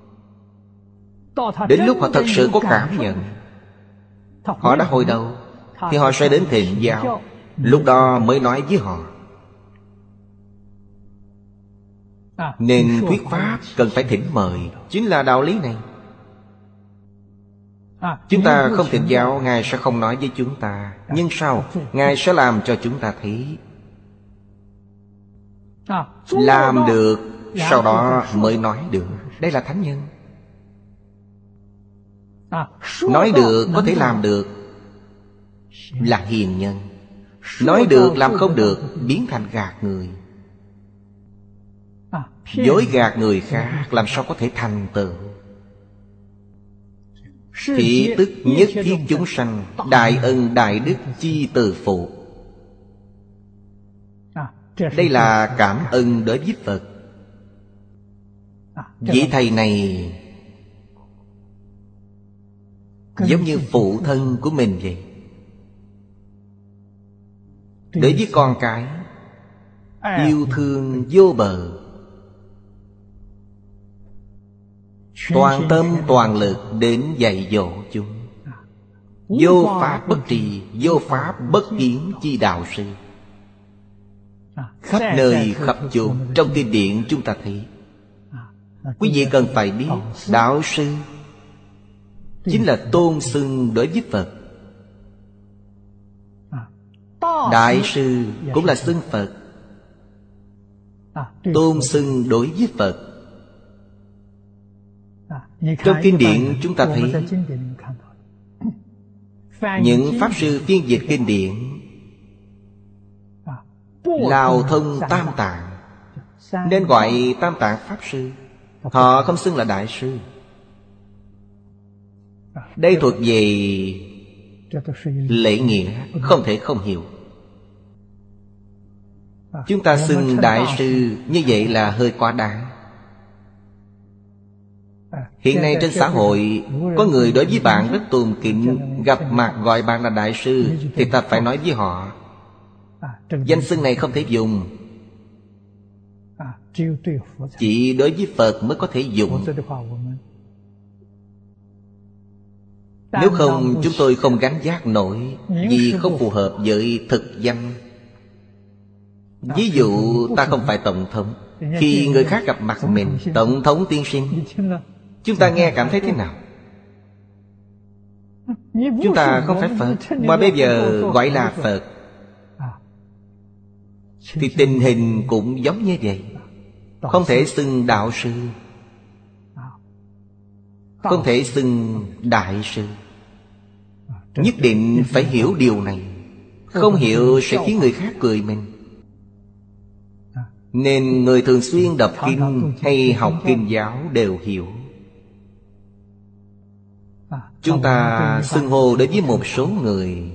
Đến lúc họ thật sự có cảm nhận, họ đã hồi đầu, thì họ sẽ đến thịnh giáo. lúc đó mới nói với họ. Nên thuyết pháp cần phải thỉnh mời, chính là đạo lý này. Chúng ta không thỉnh giáo, Ngài sẽ không nói với chúng ta. Nhưng sao? Ngài sẽ làm cho chúng ta thấy. Làm được, sau đó mới nói được. Đây là thánh nhân. Nói được, có thể làm được, là hiền nhân. Nói được, làm không được, biến thành gạt người. Dối gạt người khác, làm sao có thể thành tựu. Thị tức nhất thiết chúng sanh, đại ân đại đức chi từ phụ. Đây là cảm ơn đối với Phật. Vị thầy này giống như phụ thân của mình vậy. Đối với con cái, yêu thương vô bờ, toàn tâm toàn lực đến dạy dỗ chúng. Vô pháp bất trì, vô pháp bất kiến chi đạo sư. Khắp nơi khắp chốn trong kinh điển chúng ta thấy. Quý vị cần phải biết, đạo sư chính là tôn xưng đối với Phật. Đại sư cũng là xưng Phật, tôn xưng đối với Phật. Trong kinh điển chúng ta thấy những pháp sư phiên dịch kinh điển lào thông tam tạng, nên gọi tam tạng pháp sư. Họ không xưng là đại sư. Đây thuộc về lễ nghĩa, không thể không hiểu. Chúng ta xưng đại sư như vậy là hơi quá đáng. Hiện nay trên xã hội, có người đối với bạn rất tôn kính, gặp mặt gọi bạn là đại sư, thì ta phải nói với họ, danh xưng này không thể dùng, chỉ đối với Phật mới có thể dùng. Nếu không chúng tôi không gánh vác nổi, vì không phù hợp với thực danh. Ví dụ ta không phải tổng thống, khi người khác gặp mặt mình, tổng thống tiên sinh, chúng ta nghe cảm thấy thế nào? Chúng ta không phải Phật, mà bây giờ gọi là Phật, thì tình hình cũng giống như vậy. Không thể xưng đạo sư, không thể xưng đại sư. Nhất định phải hiểu điều này. Không hiểu sẽ khiến người khác cười mình. Nên người thường xuyên đọc kinh hay học kinh giáo đều hiểu. Chúng ta xưng hô đối với một số người,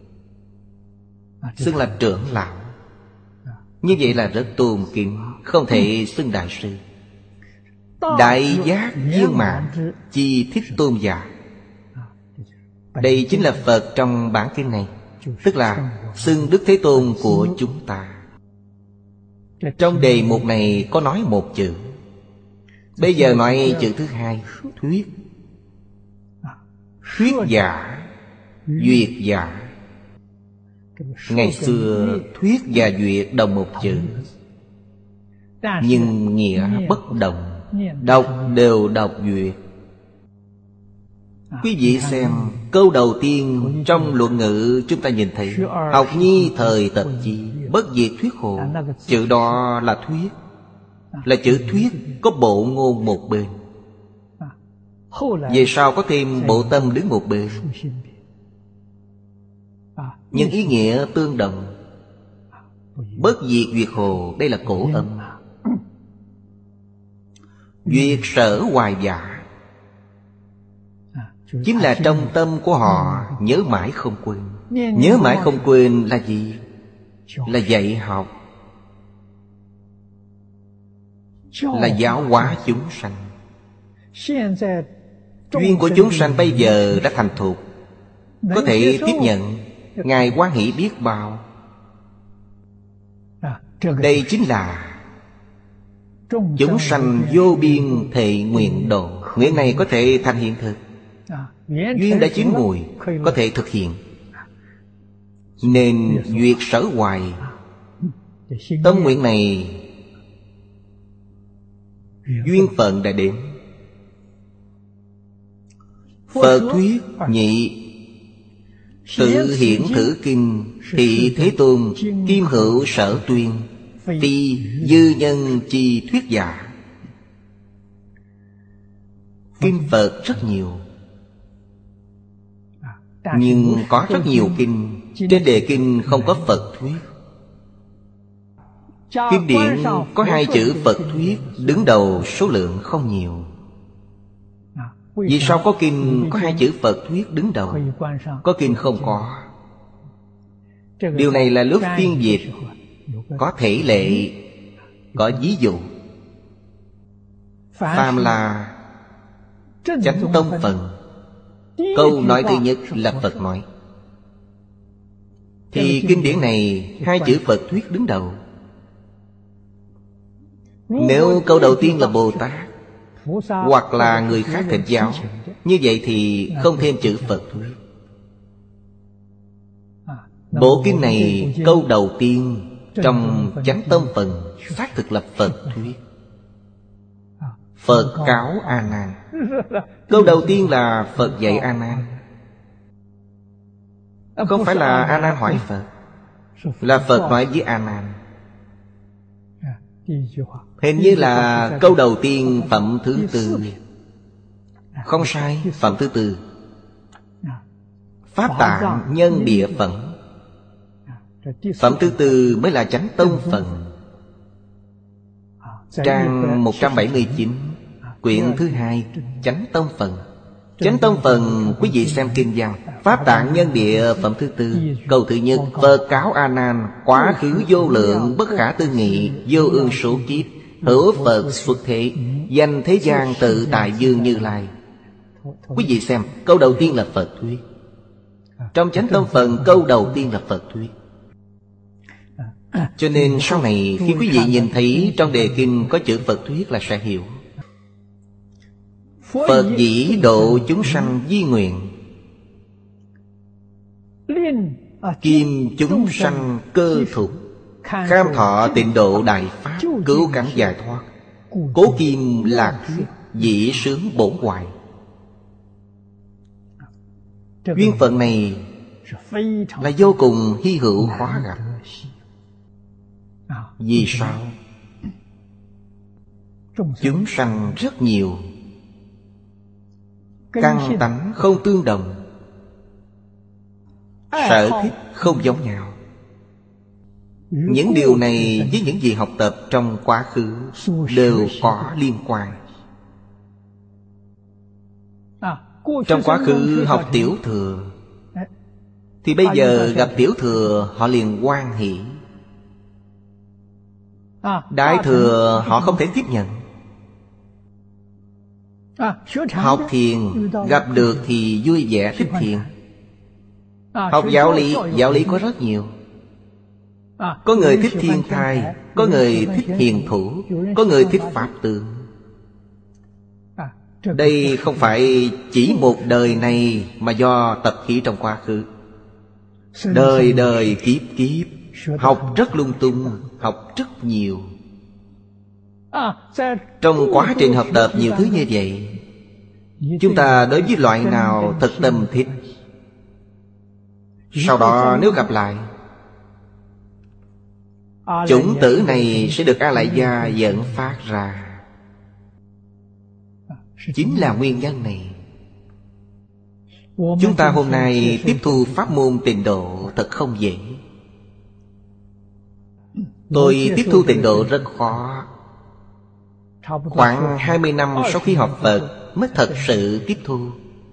xưng là trưởng lão, như vậy là rất tôn kính, không thể xưng đại sư. Đại giác viên mãn chi thích tôn giả, đây chính là Phật trong bản kinh này, tức là xưng Đức Thế Tôn của chúng ta. Trong đề mục này có nói một chữ, bây giờ nói chữ thứ hai, thuyết. Thuyết giả, duyệt giả. Ngày xưa thuyết và duyệt đồng một chữ, nhưng nghĩa bất đồng. Đọc đều đọc duyệt. Quý vị xem câu đầu tiên trong luận ngữ chúng ta nhìn thấy, học nhi thời tập chi, bất diệt thuyết hồ. Chữ đó là thuyết, là chữ thuyết có bộ ngôn một bên. Về sau có thêm bộ tâm đứng một bên, nhưng ý nghĩa tương đồng. Bất diệt duyệt hồ, đây là cổ âm. Duyệt sở hoài giả, chính là trong tâm của họ nhớ mãi không quên. Nhớ mãi không quên là gì? Là dạy học, là giáo hóa chúng sanh. Duyên của chúng sanh bây giờ đã thành thục, có thể tiếp nhận. Ngài hoan hỷ biết bao. Đây chính là chúng sanh vô biên thệ nguyện độ. Nguyện này có thể thành hiện thực. Duyên đã chín mùi, có thể thực hiện. nên duyệt sở hoài. Tâm nguyện này duyên phận đã đến. Phật thuyết nhị tự hiển thử kinh, thị Thế Tôn kim hữu sở tuyên, phi dư nhân chi thuyết giả. Kinh Phật rất nhiều, nhưng có rất nhiều kinh. Trên đề kinh không có Phật thuyết. Kinh điển có 2 chữ Phật thuyết đứng đầu, số lượng không nhiều. Vì sao có kinh có 2 chữ Phật thuyết đứng đầu, có kinh không có? Điều này là lúc phiên dịch có thể lệ, có ví dụ. Phàm là chánh tông phần, câu nói thứ nhất là Phật nói, thì kinh điển này 2 chữ Phật thuyết đứng đầu. Nếu câu đầu tiên là Bồ Tát hoặc là người khác thỉnh giáo, như vậy thì không thêm chữ Phật thuyết. Bộ kinh này câu đầu tiên trong chánh tông phần xác thực là Phật thuyết. Phật cáo A Nan. Câu đầu tiên là Phật dạy A Nan, không phải là A Nan hỏi Phật, là Phật nói với A Nan. Hình như là câu đầu tiên phẩm thứ 4. Không sai, phẩm thứ 4. Pháp tạng nhân địa phẩm. Phẩm thứ 4 mới là chánh tông phần. Trang 179, quyển thứ 2, chánh tông phần. Chánh tông phần quý vị xem kinh văn. Pháp tạng nhân địa phẩm thứ 4. Câu thứ nhất, Phật cáo A Nan, quá khứ vô lượng bất khả tư nghị, vô ương số kiếp, hữu Phật xuất thế, danh thế gian tự tại dương Như Lai. Quý vị xem, câu đầu tiên là Phật thuyết. Trong chánh tông phần câu đầu tiên là Phật thuyết. Cho nên sau này khi quý vị nhìn thấy trong đề kinh có chữ Phật thuyết là sẽ hiểu. Phật dĩ độ chúng sanh di nguyện, kim chúng sanh cơ thục, cam thọ tịnh độ đại pháp, cứu cánh giải thoát, cố kim lạc thuyết, dĩ sướng bổn hoài. Duyên phận này là vô cùng hy hữu khó gặp. Vì sao? Chúng sanh rất nhiều, căn tánh không tương đồng, sở thích không giống nhau. Những điều này với những gì học tập trong quá khứ đều có liên quan. Trong quá khứ học tiểu thừa, thì bây giờ gặp tiểu thừa họ liền hoan hỷ. Đại thừa họ không thể tiếp nhận. Học thiền gặp được thì vui vẻ thích thiền. Học giáo lý có rất nhiều. Có người thích thiên thai, có người thích hiền thủ, có người thích pháp tượng. Đây không phải chỉ một đời này mà do tập khí trong quá khứ. Đời đời kiếp kiếp học rất lung tung, học rất nhiều. Trong quá trình học tập nhiều thứ như vậy, chúng ta đối với loại nào thật tâm thích, sau đó nếu gặp lại, chủng tử này sẽ được A Lại Gia dẫn phát ra. Chính là nguyên nhân này. Chúng ta hôm nay tiếp thu pháp môn tịnh độ thật không dễ. Tôi tiếp thu tịnh độ rất khó. Khoảng 20 năm sau khi học Phật mới thật sự tiếp thu.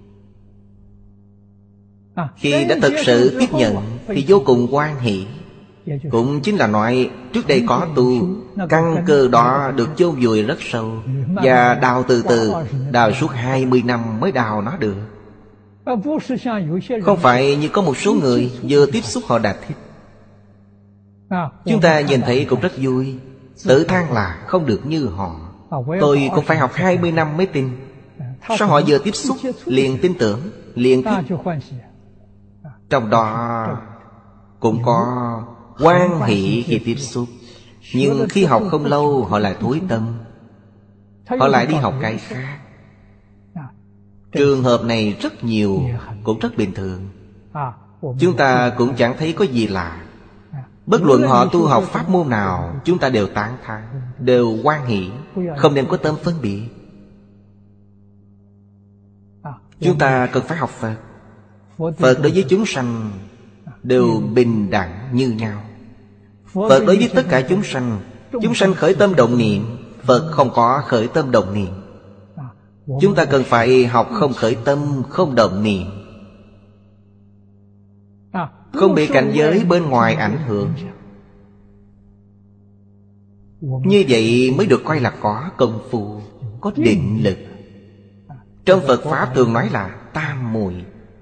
Khi đã thật sự tiếp nhận thì vô cùng hoan hỷ. Cũng chính là nói trước đây có tu, căn cơ đó được chôn vùi rất sâu, và đào từ từ, đào suốt 20 năm mới đào nó được. Không phải như có một số người vừa tiếp xúc họ đã thích. Chúng ta nhìn thấy cũng rất vui, tự than là không được như họ. Tôi cũng phải học 20 năm mới tin. Sao họ vừa tiếp xúc liền tin tưởng, liền thích. Trong đó cũng có hoan hỷ khi tiếp xúc. Nhưng khi học không lâu họ lại thối tâm, họ lại đi học cái khác. Trường hợp này rất nhiều, cũng rất bình thường. Chúng ta cũng chẳng thấy có gì lạ. Bất luận họ tu học pháp môn nào, chúng ta đều tán thán, đều hoan hỷ, không nên có tâm phân biệt. Chúng ta cần phải học Phật. Phật đối với chúng sanh đều bình đẳng như nhau. Phật đối với tất cả chúng sanh khởi tâm động niệm, Phật không có khởi tâm động niệm. Chúng ta cần phải học không khởi tâm, không động niệm, không bị cảnh giới bên ngoài ảnh hưởng. Như vậy mới được coi là có công phu, có định lực. Trong Phật Pháp thường nói là tam muội,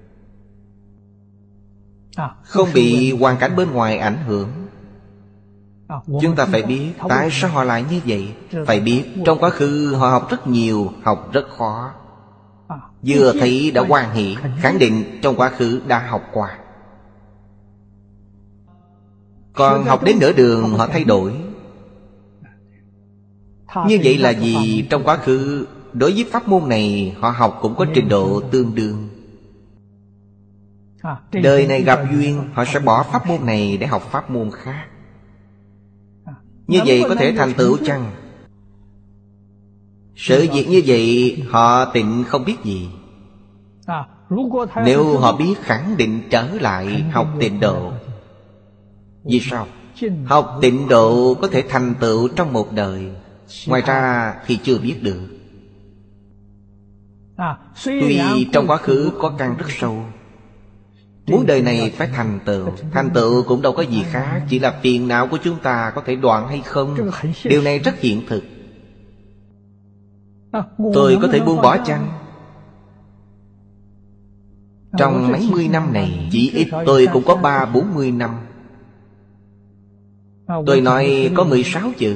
không bị hoàn cảnh bên ngoài ảnh hưởng. Chúng ta phải biết tại sao họ lại như vậy. Phải biết trong quá khứ họ học rất nhiều, học rất khó. Vừa thấy đã hoan hỷ, khẳng định trong quá khứ đã học qua. Còn học đến nửa đường họ thay đổi. Như vậy là vì trong quá khứ đối với pháp môn này họ học cũng có trình độ tương đương. Đời này gặp duyên, họ sẽ bỏ pháp môn này để học pháp môn khác. Như vậy có thể thành tựu chăng? Sự việc như vậy họ tịnh không biết gì. Nếu họ biết khẳng định trở lại học tịnh độ. Vì sao? Học tịnh độ có thể thành tựu trong một đời, ngoài ra thì chưa biết được. Tuy trong quá khứ có căn rất sâu, muốn đời này phải thành tựu cũng đâu có gì khác, chỉ là phiền não của chúng ta có thể đoạn hay không. Điều này rất hiện thực. Tôi có thể buông bỏ chăng? Trong mấy mươi năm này, chỉ ít tôi cũng có 30-40 năm. Tôi nói có 16 chữ: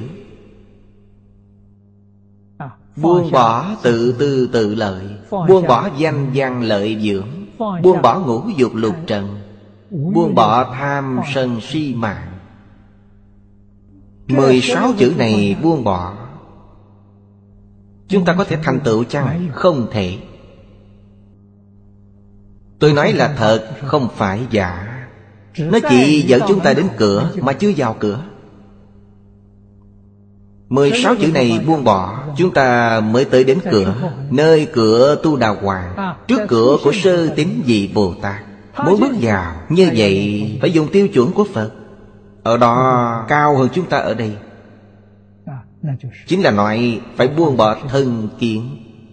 buông bỏ tự tư tự lợi, buông bỏ danh văn lợi dưỡng, buông bỏ ngũ dục lục trần, buông bỏ tham sân si mạng. 16 chữ này buông bỏ, chúng ta có thể thành tựu chăng? Không thể. Tôi nói là thật, không phải giả. Nó chỉ dẫn chúng ta đến cửa mà chưa vào cửa. 16 chữ này buông bỏ, chúng ta mới tới đến cửa. Nơi cửa Tu Đà Hoàng, trước cửa của Sơ Tín Vị Bồ Tát. Muốn bước vào như vậy phải dùng tiêu chuẩn của Phật. Ở đó cao hơn chúng ta ở đây. Chính là nói phải buông bỏ thân kiến,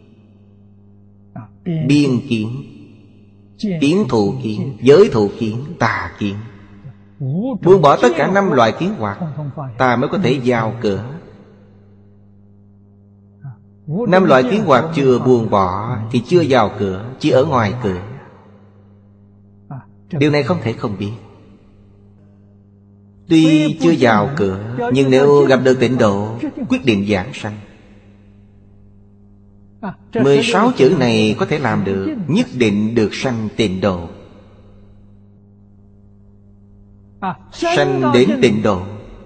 biên kiến, kiến thù kiến, giới thù kiến, tà kiến. Buông bỏ tất cả 5 loại kiến hoặc, ta mới có thể vào cửa. 5 loại kiến hoặc chưa buông bỏ thì chưa vào cửa, chỉ ở ngoài cửa. Điều này không thể không biết. Tuy chưa vào cửa, nhưng nếu gặp được tịnh độ, quyết định giảng sanh. 16 chữ này có thể làm được, nhất định được sanh tịnh độ. Sanh đến tịnh độ,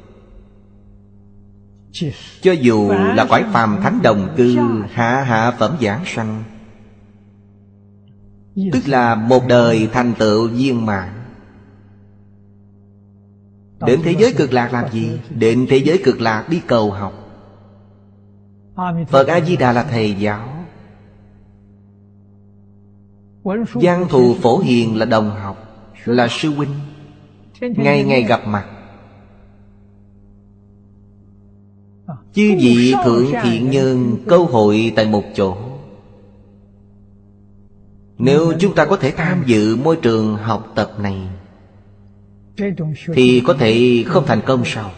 cho dù là cõi phàm thánh đồng cư, hạ phẩm giảng sanh, tức là một đời thành tựu viên mãn. Đến thế giới cực lạc làm gì? Đến thế giới cực lạc đi cầu học. Phật A-di-đà là thầy giáo, Văn Thù Phổ Hiền là đồng học, là sư huynh, ngày ngày gặp mặt. Chư vị thượng thiện nhân câu hội tại một chỗ. Nếu chúng ta có thể tham dự môi trường học tập này thì có thể không thành công sao?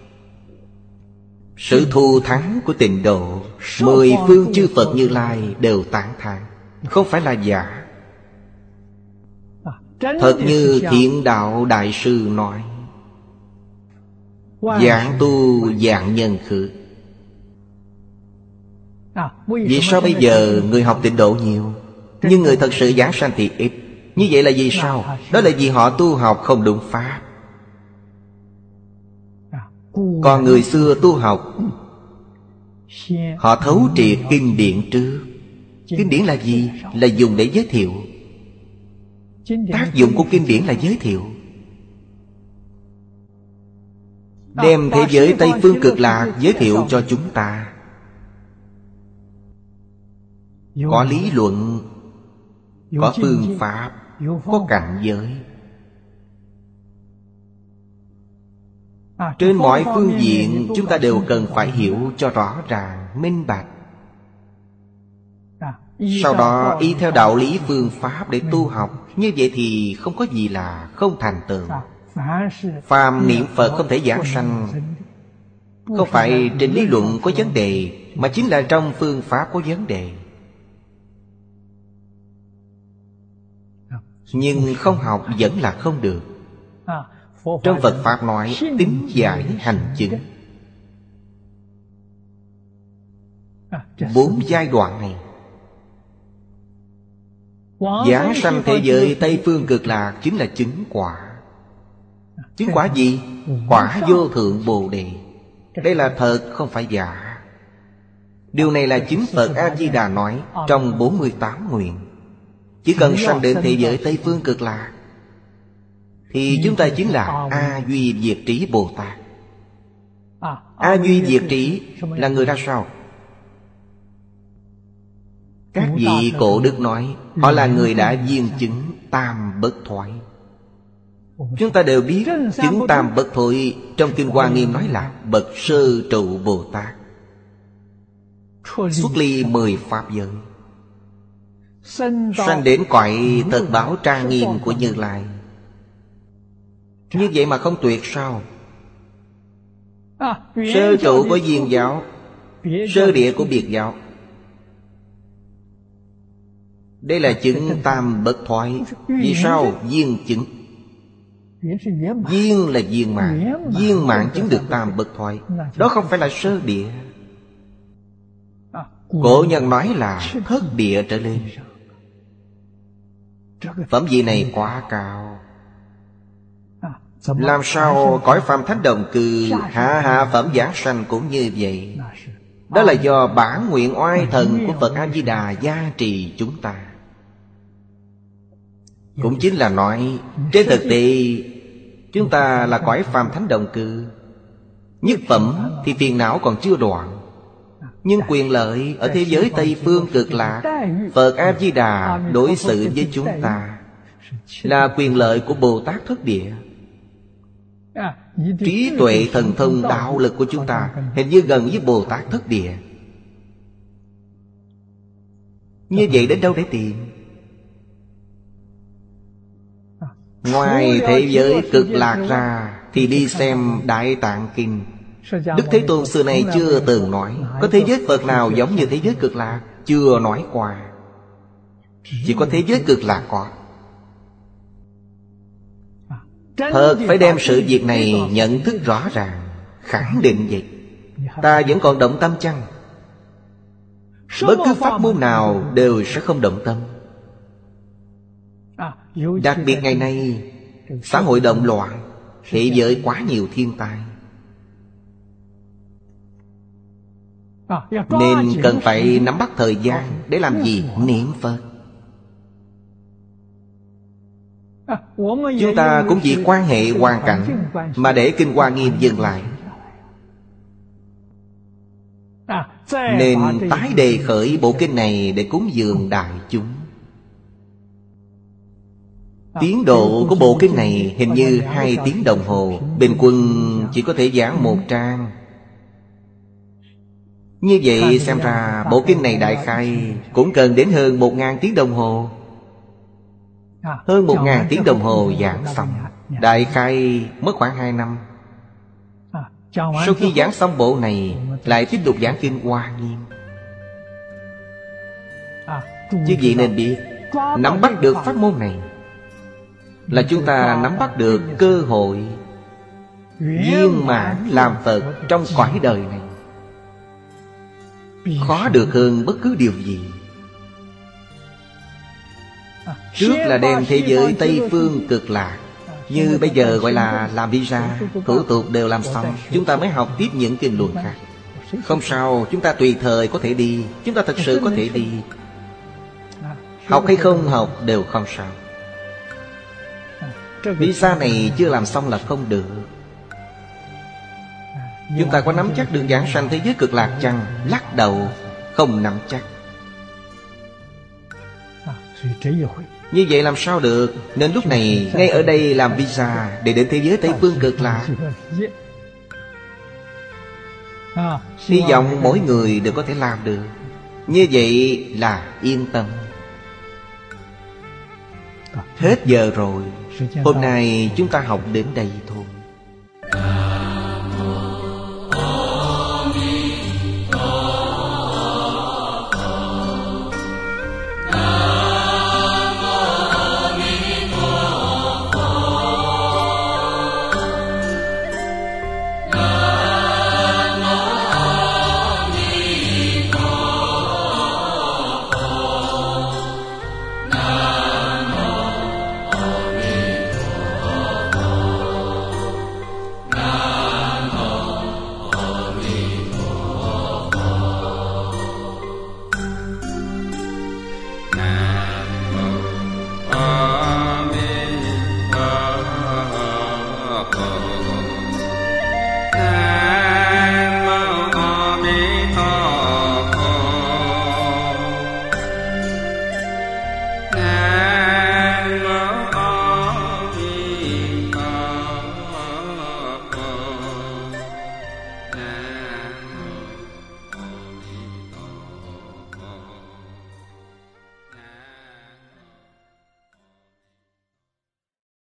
Sự thù thắng của tịnh độ, 10 phương chư Phật Như Lai đều tán thán, không phải là giả. Thật như Thiện Đạo Đại Sư nói: giảng tu dạng nhân khứ. Vì sao bây giờ người học tịnh độ nhiều, nhưng người thật sự giảng sanh thì ít? Như vậy là vì sao? Đó là vì họ tu học không đúng pháp. Còn người xưa tu học, họ thấu triệt kinh điển trước. Kinh điển là gì? Là dùng để giới thiệu. Tác dụng của kinh điển là giới thiệu. Đem thế giới Tây Phương Cực Lạc giới thiệu cho chúng ta. Có lý luận, có phương pháp, có cảnh giới. Trên mọi phương diện chúng ta đều cần phải hiểu cho rõ ràng, minh bạch. Sau đó y theo đạo lý phương pháp để tu học. Như vậy thì không có gì là không thành tựu. Phàm niệm Phật không thể giảng sanh, không phải trên lý luận có vấn đề, mà chính là trong phương pháp có vấn đề. Nhưng không học vẫn là không được. Trong Phật Pháp nói tín giải hành chứng. 4 giai đoạn này, giảng sanh thế giới Tây Phương Cực Lạc chính là chứng quả. Chứng quả gì? Quả vô thượng Bồ Đề. Đây là thật, không phải giả. Điều này là chính Phật A-di-đà nói trong 48 nguyện. Chỉ cần sanh đến thế giới Tây Phương Cực Lạc thì chúng ta chính là A Duy Diệt Trí Bồ Tát. A Duy Diệt Trí là người ra sao? Các vị cổ đức nói họ là người đã viên chứng tam bất thoái. Chúng ta đều biết chứng tam bất thoái trong Kinh Hoa Nghiêm nói là bậc sơ trụ Bồ Tát, xuất ly 10 pháp giới, sanh đến cõi thật báo trang nghiêm của Như Lai. Như vậy mà không tuyệt sao? Sơ trụ của Viên giáo, sơ địa của Biệt giáo. Đây là chứng tam bất thoái. Vì sao? Viên chứng. Viên là viên mãn. Viên mãn chứng được tam bất thoái. Đó không phải là sơ địa. Cổ nhân nói là thất địa trở lên. Phẩm vị này quá cao. Làm sao cõi phàm thánh đồng cư hạ phẩm giảng sanh cũng như vậy? Đó là do bản nguyện oai thần của Phật A-di-đà gia trì chúng ta. Cũng chính là nói trên thực tế chúng ta là cõi phàm thánh đồng cư. Nhất phẩm thì phiền não còn chưa đoạn, nhưng quyền lợi ở thế giới Tây Phương Cực Lạc, Phật A-di-đà đối xử với chúng ta là quyền lợi của Bồ Tát thất địa. Trí tuệ thần thông đạo lực của chúng ta hình như gần với Bồ Tát thất địa. Như vậy đến đâu để tìm? Ngoài thế giới Cực Lạc ra thì đi xem Đại Tạng Kinh. Đức Thế Tôn xưa nay chưa từng nói có thế giới Phật nào giống như thế giới Cực Lạc. Chưa nói qua. Chỉ có thế giới Cực Lạc có. Thật phải đem sự việc này nhận thức rõ ràng, khẳng định vậy. Ta vẫn còn động tâm chăng? Bất cứ pháp môn nào đều sẽ không động tâm. Đặc biệt ngày nay xã hội động loạn, thế giới quá nhiều thiên tai, nên cần phải nắm bắt thời gian để làm gì? Niệm Phật. Chúng ta cũng vì quan hệ hoàn cảnh mà để Kinh Hoa Nghiêm dừng lại, nên tái đề khởi bộ kinh này để cúng dường đại chúng. Tiến độ của bộ kinh này hình như 2 tiếng đồng hồ, bình quân chỉ có thể giảng 1 trang. Như vậy xem ra bộ kinh này đại khai cũng cần đến hơn 1000 tiếng đồng hồ. Hơn 1000 tiếng đồng hồ giảng xong, đại khai mất khoảng 2 năm. Sau khi giảng xong bộ này, lại tiếp tục giảng Kinh Hoa Nghiêm. Chứ vị nên biết, nắm bắt được pháp môn này là chúng ta nắm bắt được cơ hội viên mãn làm Phật trong cõi đời này. Khó được hơn bất cứ điều gì. Trước là đem thế giới Tây Phương Cực Lạc Như bây giờ gọi là làm visa, thủ tục đều làm xong, chúng ta mới học tiếp những kinh luận khác. Không sao, chúng ta tùy thời có thể đi. Chúng ta thật sự có thể đi. Học hay không học đều không sao. Visa này chưa làm xong là không được. Chúng ta có nắm chắc được giảng sanh thế giới cực lạc chăng? Lắc đầu, không nắm chắc. Như vậy làm sao được? Nên lúc này ngay ở đây làm visa để đến thế giới Tây Phương cực lạc. Hy vọng mỗi người đều có thể làm được. Như vậy là yên tâm. Hết giờ rồi. Hôm nay chúng ta học đến đây thôi.